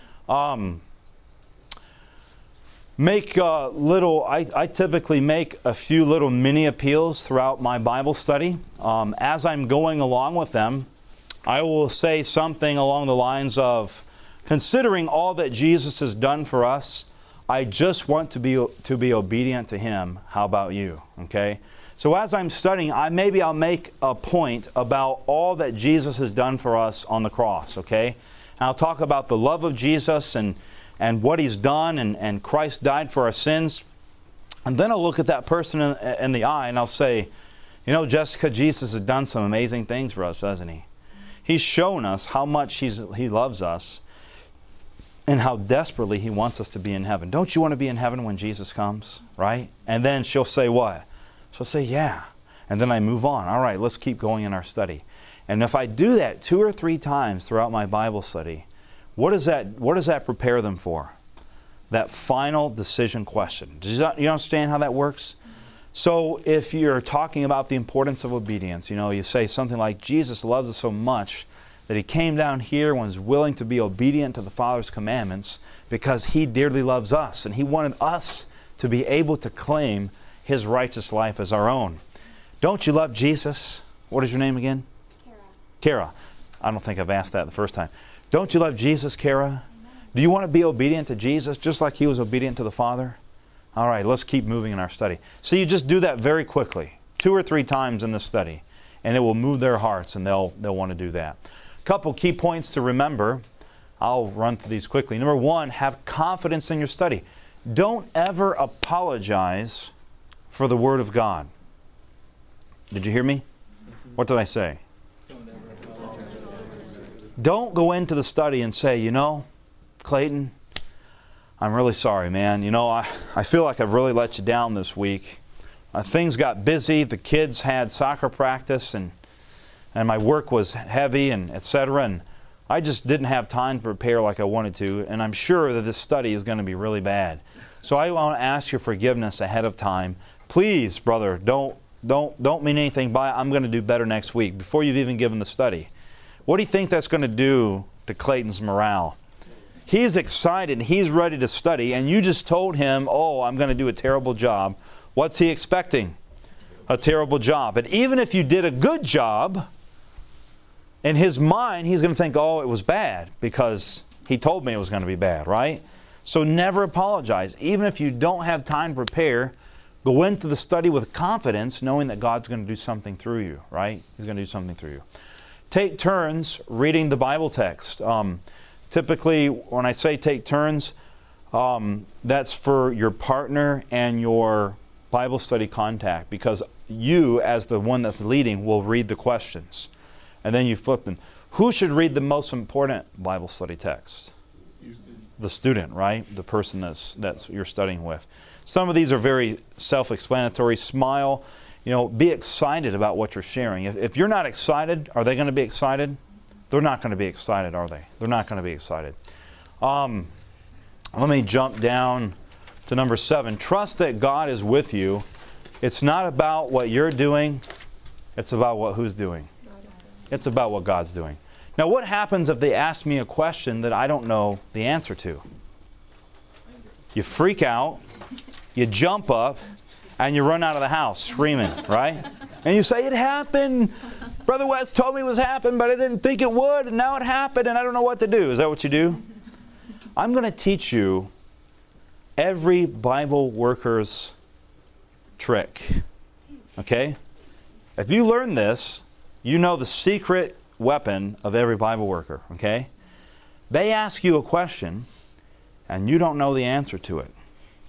I typically make a few little mini appeals throughout my Bible study. As I'm going along with them, I will say something along the lines of, considering all that Jesus has done for us, I just want to be obedient to Him. How about you? Okay? So as I'm studying, I'll make a point about all that Jesus has done for us on the cross. Okay? And I'll talk about the love of Jesus and what He's done, and Christ died for our sins. And then I'll look at that person in the eye and I'll say, you know, Jessica, Jesus has done some amazing things for us, hasn't He? He's shown us how much He loves us and how desperately He wants us to be in heaven. Don't you want to be in heaven when Jesus comes? Right? And then she'll say what? She'll say, yeah. And then I move on. All right, let's keep going in our study. And if I do that 2 or 3 times throughout my Bible study, what does that prepare them for? That final decision question. Do you understand how that works? So if you're talking about the importance of obedience, you say something like, Jesus loves us so much that He came down here and was willing to be obedient to the Father's commandments because He dearly loves us, and He wanted us to be able to claim His righteous life as our own. Don't you love Jesus? What is your name again? Kara. I don't think I've asked that the first time. Don't you love Jesus, Kara? Do you want to be obedient to Jesus just like He was obedient to the Father? All right, let's keep moving in our study. So you just do that very quickly, 2 or 3 times in the study, and it will move their hearts, and they'll want to do that. A couple key points to remember. I'll run through these quickly. Number 1, have confidence in your study. Don't ever apologize for the Word of God. Did you hear me? What did I say? Don't go into the study and say, Clayton, I'm really sorry, man. I feel like I've really let you down this week. Things got busy. The kids had soccer practice, and my work was heavy, and etc. And I just didn't have time to prepare like I wanted to. And I'm sure that this study is going to be really bad. So I want to ask your forgiveness ahead of time. Please, brother, don't mean anything by it. I'm going to do better next week before you've even given the study. What do you think that's going to do to Clayton's morale? He's excited. He's ready to study. And you just told him, oh, I'm going to do a terrible job. What's he expecting? A terrible job. And even if you did a good job, in his mind, he's going to think, oh, it was bad because he told me it was going to be bad, right? So never apologize. Even if you don't have time to prepare, go into the study with confidence, knowing that God's going to do something through you, right? He's going to do something through you. Take turns reading the Bible text. Typically, when I say take turns, that's for your partner and your Bible study contact, because you, as the one that's leading, will read the questions. And then you flip them. Who should read the most important Bible study text? The student, right? The person that's you're studying with. Some of these are very self-explanatory. Smile, be excited about what you're sharing. If you're not excited, are they going to be excited? They're not going to be excited, are they? They're not going to be excited. Let me jump down to number 7. Trust that God is with you. It's not about what you're doing. It's about who's doing. It's about what God's doing. Now, what happens if they ask me a question that I don't know the answer to? You freak out, you jump up, and you run out of the house screaming, right? And you say, it happened. Brother West told me it was happened, but I didn't think it would, and now it happened, and I don't know what to do. Is that what you do? I'm going to teach you every Bible worker's trick. Okay? If you learn this, you know the secret weapon of every Bible worker. Okay? They ask you a question, and you don't know the answer to it.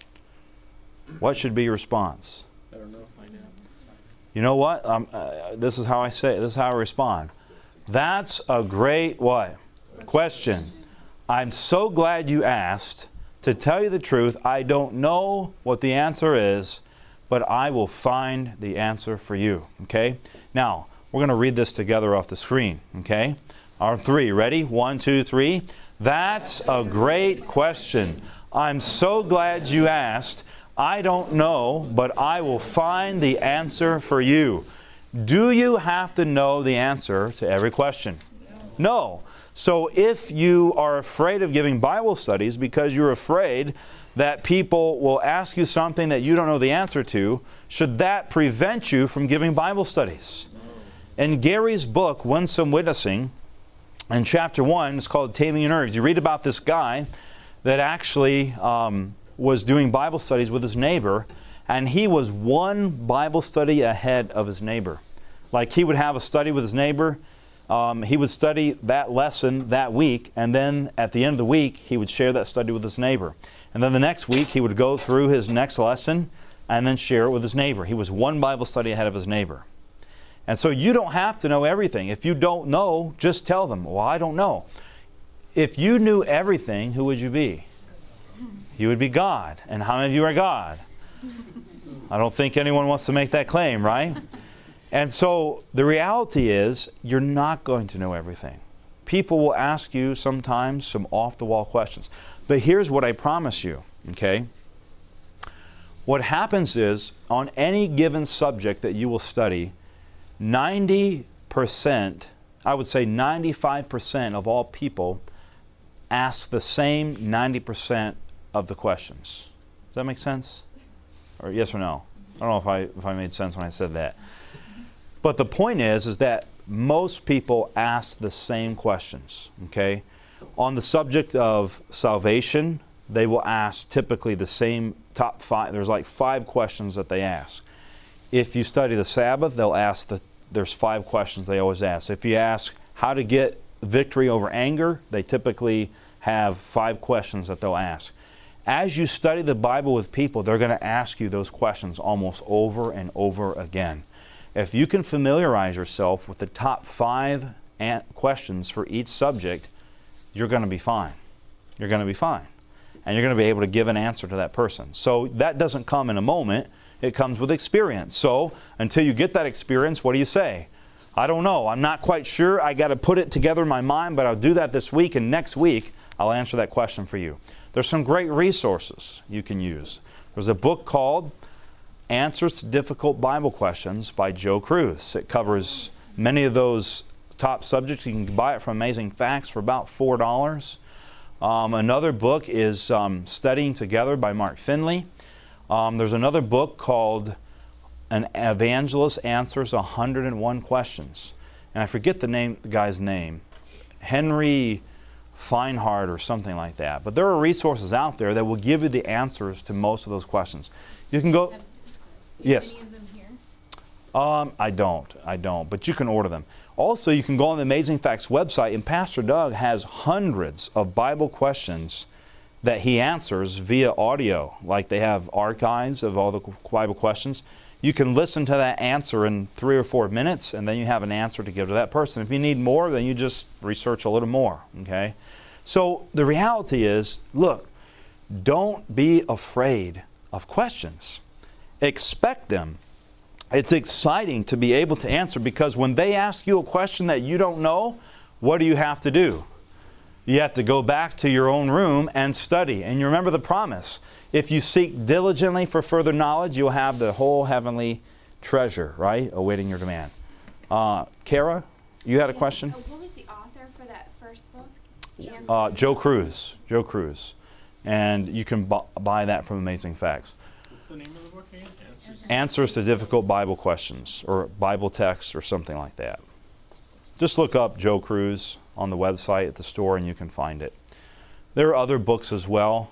What should be your response? I don't know. Find out. You know what? This is how I say it. This is how I respond. That's a great what? Question. I'm so glad you asked. To tell you the truth, I don't know what the answer is, but I will find the answer for you. Okay? Now, we're going to read this together off the screen. Okay? Our 3. Ready? 1, 2, 3. That's a great question. I'm so glad you asked. I don't know, but I will find the answer for you. Do you have to know the answer to every question? No. So if you are afraid of giving Bible studies because you're afraid that people will ask you something that you don't know the answer to, should that prevent you from giving Bible studies? In Gary's book, Winsome Witnessing, in chapter 1, it's called Taming Your Nerves. You read about this guy that actually was doing Bible studies with his neighbor, and he was one Bible study ahead of his neighbor. Like he would have a study with his neighbor, he would study that lesson that week, and then at the end of the week, he would share that study with his neighbor. And then the next week, he would go through his next lesson and then share it with his neighbor. He was one Bible study ahead of his neighbor. And so you don't have to know everything. If you don't know, just tell them, well, I don't know. If you knew everything, who would you be? You would be God. And how many of you are God? I don't think anyone wants to make that claim, right? And so the reality is you're not going to know everything. People will ask you sometimes some off-the-wall questions. But here's what I promise you, okay? What happens is, on any given subject that you will study, 90%, I would say 95% of all people ask the same 90% of the questions. Does that make sense? Or yes or no? I don't know if I made sense when I said that. But the point is that most people ask the same questions, okay? On the subject of salvation, they will ask typically the same top 5. There's like 5 questions that they ask. If you study the Sabbath, they'll ask there's 5 questions they always ask. If you ask how to get victory over anger, they typically have 5 questions that they'll ask. As you study the Bible with people, they're going to ask you those questions almost over and over again. If you can familiarize yourself with the top 5 questions for each subject, you're going to be fine. You're going to be fine. And you're going to be able to give an answer to that person. So that doesn't come in a moment. It comes with experience. So until you get that experience, what do you say? I don't know. I'm not quite sure. I got to put it together in my mind, but I'll do that this week, and next week I'll answer that question for you. There's some great resources you can use. There's a book called Answers to Difficult Bible Questions by Joe Cruz. It covers many of those top subjects. You can buy it from Amazing Facts for about $4. Another book is Studying Together by Mark Finley. There's another book called An Evangelist Answers 101 Questions. And I forget the guy's name. Henry Feinhardt or something like that. But there are resources out there that will give you the answers to most of those questions. You can go... Yes. Any of them here? I don't. But you can order them. Also, you can go on the Amazing Facts website, and Pastor Doug has hundreds of Bible questions that he answers via audio. Like they have archives of all the Bible questions. You can listen to that answer in 3 or 4 minutes, and then you have an answer to give to that person. If you need more, then you just research a little more. Okay? So the reality is, look, don't be afraid of questions. Expect them. It's exciting to be able to answer, because when they ask you a question that you don't know, what do you have to do? You have to go back to your own room and study. And you remember the promise. If you seek diligently for further knowledge, you'll have the whole heavenly treasure, right, awaiting your demand. Kara, you had a question? What was the author for that first book? Joe Cruz. Joe Cruz. And you can buy that from Amazing Facts. What's the name of the book again? Answers to Difficult Bible Questions, or Bible Texts, or something like that. Just look up Joe Cruz on the website at the store and you can find it. There are other books as well.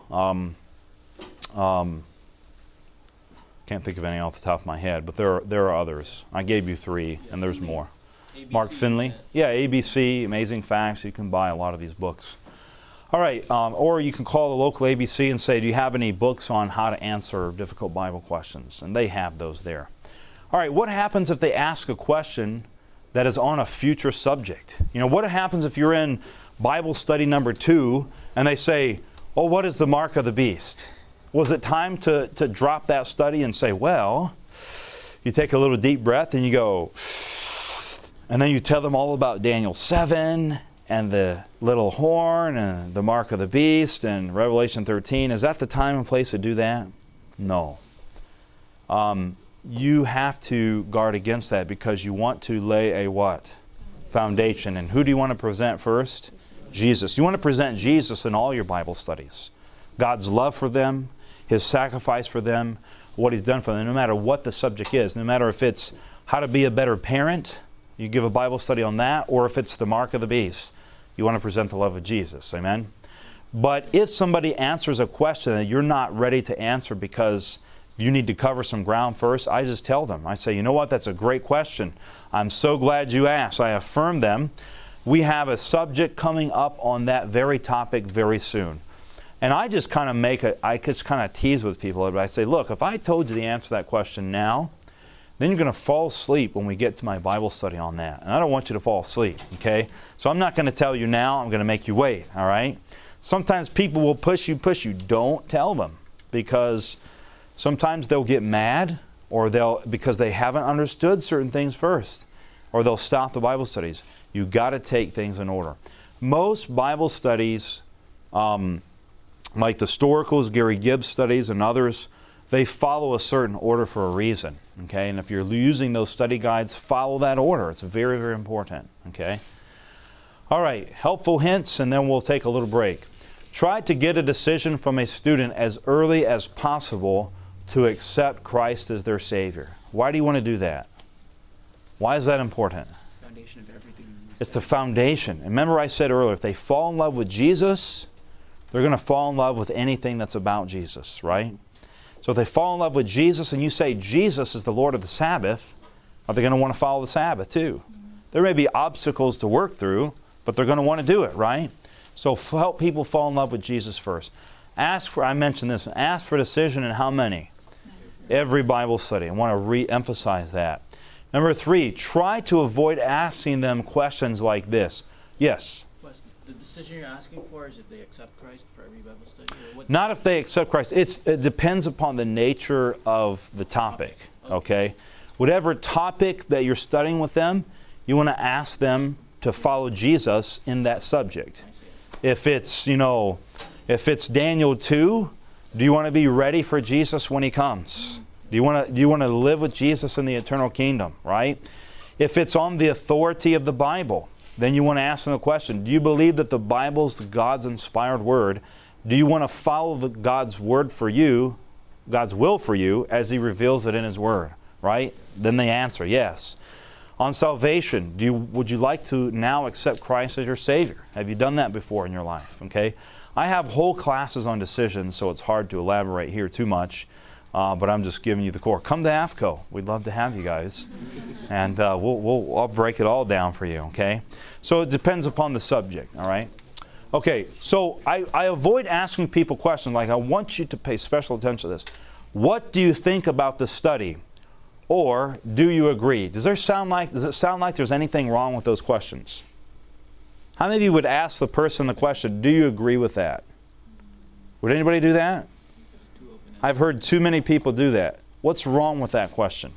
Can't think of any off the top of my head, but there are others. I gave you 3, and there's more. ABC, Mark Finley. Yeah, ABC, Amazing Facts. You can buy a lot of these books. All right, or you can call the local ABC and say, do you have any books on how to answer difficult Bible questions? And they have those there. All right, what happens if they ask a question that is on a future subject? You know, what happens if you're in Bible study number 2 and they say, oh, what is the mark of the beast? Was it time to drop that study and say, well, you take a little deep breath and you go, and then you tell them all about Daniel 7 and the little horn and the mark of the beast and Revelation 13. Is that the time and place to do that? No. You have to guard against that, because you want to lay a what? Foundation. And who do you want to present first? Jesus. You want to present Jesus in all your Bible studies. God's love for them, His sacrifice for them, what He's done for them, no matter what the subject is. No matter if it's how to be a better parent, you give a Bible study on that, or if it's the mark of the beast, you want to present the love of Jesus. Amen? But if somebody answers a question that you're not ready to answer because you need to cover some ground first, I just tell them. I say, you know what, that's a great question. I'm so glad you asked. I affirm them. We have a subject coming up on that very topic very soon. And I just kind of tease with people. I say, look, if I told you the answer to that question now, then you're going to fall asleep when we get to my Bible study on that. And I don't want you to fall asleep, okay? So I'm not going to tell you now. I'm going to make you wait, all right? Sometimes people will push you. Don't tell them, because sometimes they'll get mad, or because they haven't understood certain things first, or they'll stop the Bible studies. You've got to take things in order. Most Bible studies, like the Storicals, Gary Gibbs studies, and others, they follow a certain order for a reason, okay? And if you're using those study guides, follow that order. It's very, very important, okay? All right, helpful hints, and then we'll take a little break. Try to get a decision from a student as early as possible to accept Christ as their Savior. Why do you want to do that? Why is that important? Foundation of everything. It's the foundation. And remember I said earlier, if they fall in love with Jesus, they're going to fall in love with anything that's about Jesus, right? So if they fall in love with Jesus and you say Jesus is the Lord of the Sabbath, are they going to want to follow the Sabbath too? There may be obstacles to work through, but they're going to want to do it, right? So help people fall in love with Jesus first. I mentioned this, ask for decision in how many? Every Bible study. I want to re-emphasize that. Number 3, try to avoid asking them questions like this. Yes? The decision you're asking for is if they accept Christ for every Bible study? Or what? Not if they accept Christ. It depends upon the nature of the topic, okay? Whatever topic that you're studying with them, you want to ask them to follow Jesus in that subject. If it's, if it's Daniel 2, do you want to be ready for Jesus when He comes? Do you want to live with Jesus in the eternal kingdom, right? If it's on the authority of the Bible, then you want to ask them the question, do you believe that the Bible is God's inspired word? Do you want to follow God's word for you, God's will for you, as He reveals it in His word, right? Then they answer, yes. On salvation, would you like to now accept Christ as your Savior? Have you done that before in your life? Okay, I have whole classes on decisions, so it's hard to elaborate here too much, but I'm just giving you the core. Come to AFCO. We'd love to have you guys, and I'll break it all down for you, okay? So it depends upon the subject, all right? Okay, so I avoid asking people questions like, I want you to pay special attention to this. What do you think about the study? Or do you agree? Does it sound like there's anything wrong with those questions? How many of you would ask the person the question, do you agree with that? Would anybody do that? It's too open. I've heard too many people do that. What's wrong with that question?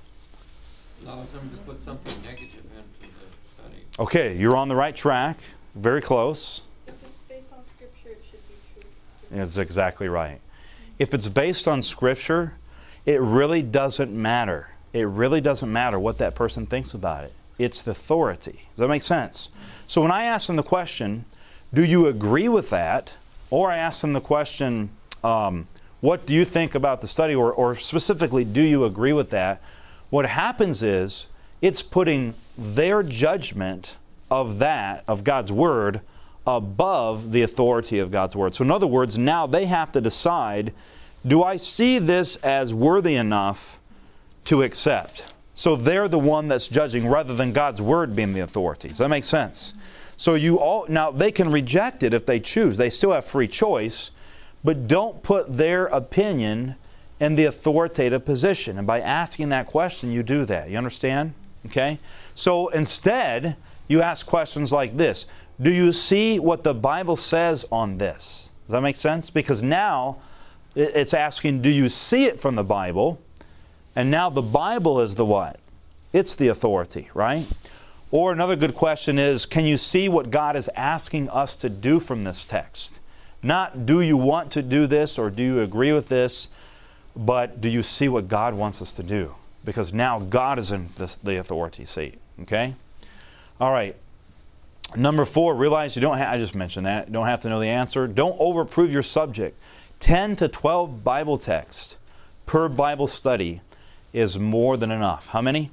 Allows them to put something negative into the study. Okay, you're on the right track. Very close. If it's based on scripture, it should be true. That's exactly right. If it's based on Scripture, it really doesn't matter. It really doesn't matter what that person thinks about it. It's the authority. Does that make sense? So when I ask them the question, do you agree with that? Or I ask them the question, what do you think about the study? Or specifically, do you agree with that? What happens is, it's putting their judgment of that, of God's Word, above the authority of God's Word. So in other words, now they have to decide, do I see this as worthy enough to accept? So they're the one that's judging rather than God's Word being the authority. Does that make sense? So now they can reject it if they choose. They still have free choice, but don't put their opinion in the authoritative position. And by asking that question, you do that. You understand? Okay? So instead, you ask questions like this. Do you see what the Bible says on this? Does that make sense? Because now it's asking, do you see it from the Bible? And now the Bible is the what? It's the authority, right? Or another good question is, can you see what God is asking us to do from this text? Not, do you want to do this or do you agree with this? But do you see what God wants us to do? Because now God is in the authority seat. Okay? All right. Number 4, realize you don't have, I just mentioned that, you don't have to know the answer. Don't overprove your subject. 10 to 12 Bible texts per Bible study is more than enough. How many?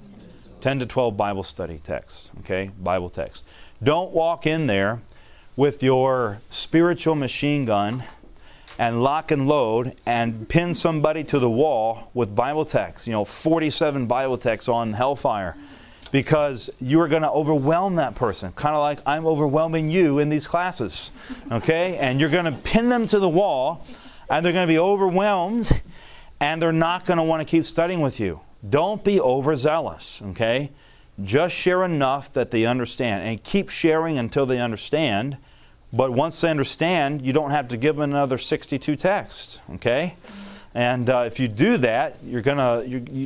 10 to 12 Bible study texts. Okay? Bible texts. Don't walk in there with your spiritual machine gun and lock and load and pin somebody to the wall with Bible texts. 47 Bible texts on hellfire. Because you are going to overwhelm that person. Kind of like I'm overwhelming you in these classes. Okay? And you're going to pin them to the wall, and they're going to be overwhelmed, and they're not going to want to keep studying with you. Don't be overzealous. Okay? Just share enough that they understand. And keep sharing until they understand. But once they understand, you don't have to give them another 62 texts. Okay? And if you do that, you're gonna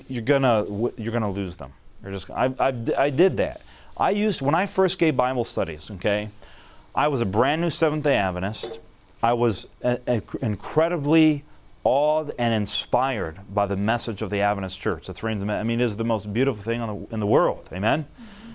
lose them. I did that. When I first gave Bible studies, okay, I was a brand new Seventh-day Adventist. I was incredibly awed and inspired by the message of the Adventist Church. It is the most beautiful thing in the world. Amen?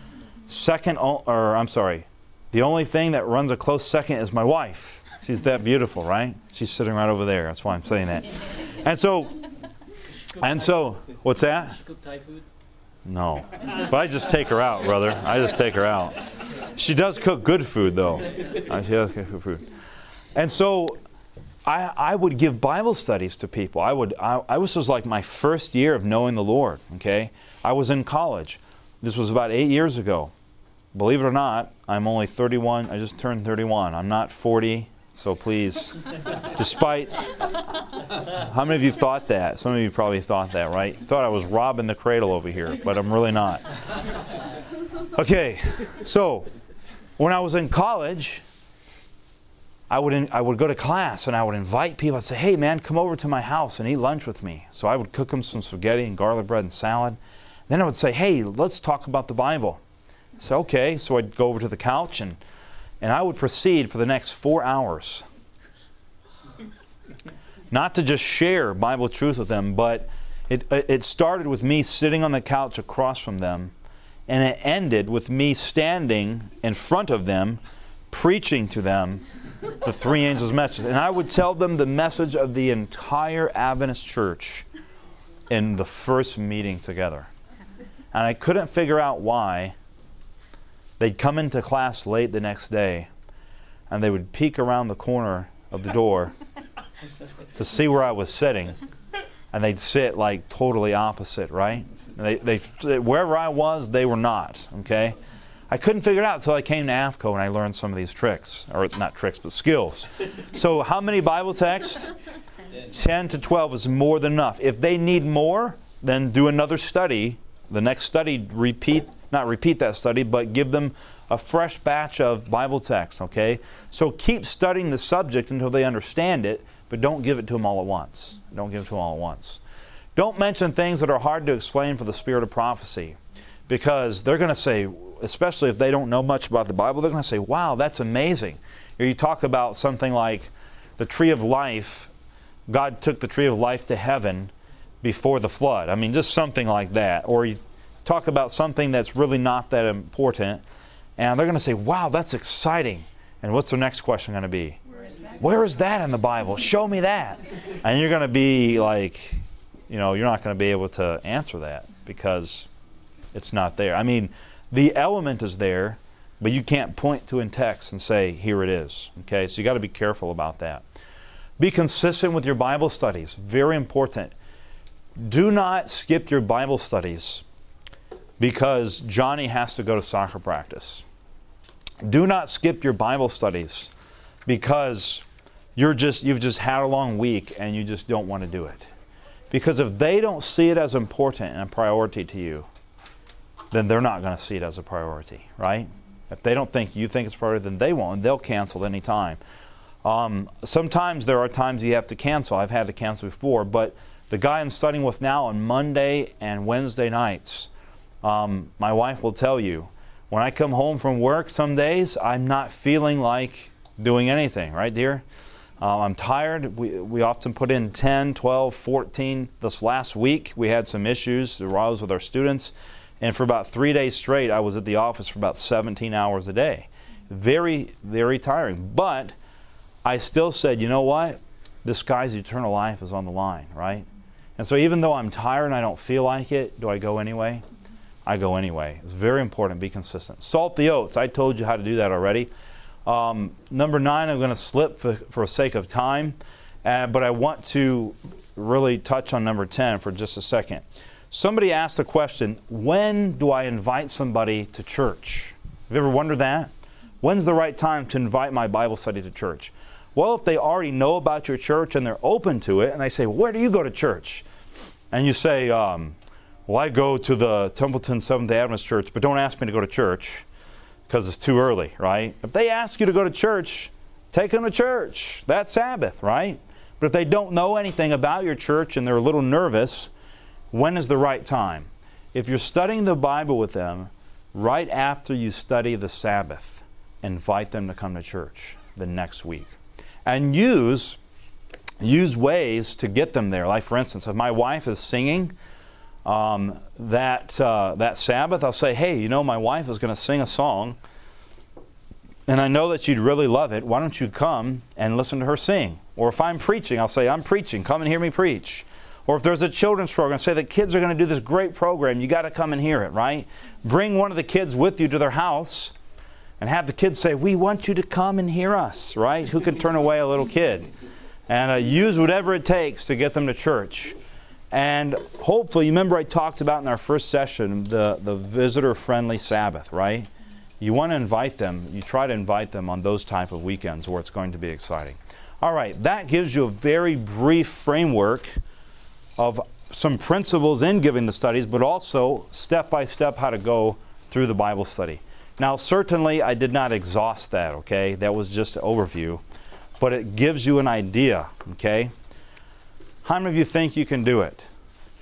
The only thing that runs a close second is my wife. She's that beautiful, right? She's sitting right over there. That's why I'm saying that. And so, what's that? Does she cook Thai food? No. But I just take her out, brother. I just take her out. She does cook good food, though. She does cook good food. And so I would give Bible studies to people. This was like my first year of knowing the Lord, okay? I was in college. This was about 8 years ago. Believe it or not, I'm only 31. I just turned 31. I'm not 40. So please, despite, how many of you thought that? Some of you probably thought that, right? Thought I was robbing the cradle over here, but I'm really not. Okay, so when I was in college, I would go to class and I would invite people. I'd say, hey man, come over to my house and eat lunch with me. So I would cook them some spaghetti and garlic bread and salad. Then I would say, hey, let's talk about the Bible. So okay, so I'd go over to the couch and I would proceed for the next 4 hours. Not to just share Bible truth with them, but it started with me sitting on the couch across from them, and it ended with me standing in front of them, preaching to them the three angels' message. And I would tell them the message of the entire Adventist church in the first meeting together. And I couldn't figure out why. They'd come into class late the next day, and they would peek around the corner of the door to see where I was sitting, and they'd sit like totally opposite, right? And wherever I was, they were not, okay? I couldn't figure it out until I came to AFCO and I learned some of these tricks, or not tricks, but skills. So how many Bible texts? 10 to 12 is more than enough. If they need more, then do another study. The next study, not repeat that study, but give them a fresh batch of Bible text, okay? So keep studying the subject until they understand it, but don't give it to them all at once. Don't give it to them all at once. Don't mention things that are hard to explain for the spirit of prophecy, because they're going to say, especially if they don't know much about the Bible, they're going to say, wow, that's amazing. Or you talk about something like the tree of life. God took the tree of life to heaven before the flood. I mean, just something like that. Or you talk about something that's really not that important, and they're going to say, wow, that's exciting. And what's their next question going to be? Where is that in the Bible? Show me that. And you're going to be like, you're not going to be able to answer that because it's not there. I mean, the element is there, but you can't point to in text and say, here it is. Okay, so you got to be careful about that. Be consistent with your Bible studies. Very important. Do not skip your Bible studies because Johnny has to go to soccer practice. Do not skip your Bible studies because you've just had a long week and you just don't want to do it. Because if they don't see it as important and a priority to you, then they're not going to see it as a priority, right? If they don't think you think it's a priority, then they won't, and they'll cancel any time. Sometimes there are times you have to cancel. I've had to cancel before, but the guy I'm studying with now on Monday and Wednesday nights, my wife will tell you, when I come home from work some days, I'm not feeling like doing anything, right, dear? I'm tired. We often put in 10, 12, 14. This last week, we had some issues that arose with our students, and for about 3 days straight, I was at the office for about 17 hours a day. Very, very tiring. But I still said, you know what? This guy's eternal life is on the line, right? And so even though I'm tired and I don't feel like it, do I go anyway? I go anyway. It's very important to be consistent. Salt the oats. I told you how to do that already. Number 9, I'm going to slip for sake of time, but I want to really touch on number 10 for just a second. Somebody asked the question, when do I invite somebody to church? Have you ever wondered that? When's the right time to invite my Bible study to church? Well, if they already know about your church and they're open to it, and they say, where do you go to church? And you say, well, I go to the Templeton Seventh-day Adventist Church, but don't ask me to go to church because it's too early, right? If they ask you to go to church, take them to church. That's Sabbath, right? But if they don't know anything about your church and they're a little nervous, when is the right time? If you're studying the Bible with them, right after you study the Sabbath, invite them to come to church the next week. And use ways to get them there. Like, for instance, if my wife is singing that Sabbath, I'll say, hey, my wife is going to sing a song, and I know that you'd really love it. Why don't you come and listen to her sing? Or if I'm preaching, I'll say, I'm preaching. Come and hear me preach. Or if there's a children's program, say the kids are going to do this great program. You got to come and hear it, right? Bring one of the kids with you to their house and have the kids say, we want you to come and hear us, right? Who can turn away a little kid? And use whatever it takes to get them to church. And hopefully, you remember I talked about in our first session the visitor-friendly Sabbath, right? You want to invite them. You try to invite them on those type of weekends where it's going to be exciting. All right, that gives you a very brief framework of some principles in giving the studies, but also step-by-step how to go through the Bible study. Now, certainly, I did not exhaust that, okay? That was just an overview. But it gives you an idea, okay? How many of you think you can do it?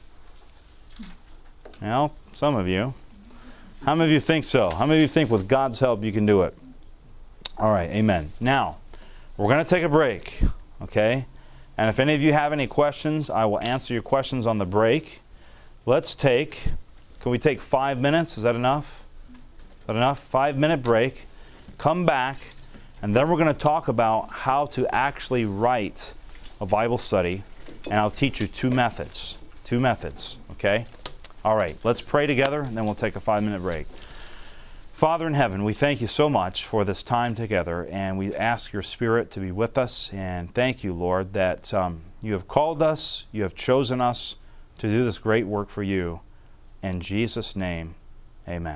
Well, some of you. How many of you think so? How many of you think with God's help you can do it? All right, amen. Now, we're going to take a break, okay? And if any of you have any questions, I will answer your questions on the break. Can we take 5 minutes? Is that enough? Is that enough? 5-minute break. Come back, and then we're going to talk about how to actually write a Bible study, and I'll teach you 2 methods. 2 methods, okay? All right, let's pray together, and then we'll take a 5-minute break. Father in heaven, we thank you so much for this time together, and we ask your Spirit to be with us, and thank you, Lord, that you have called us, you have chosen us to do this great work for you. In Jesus' name, amen.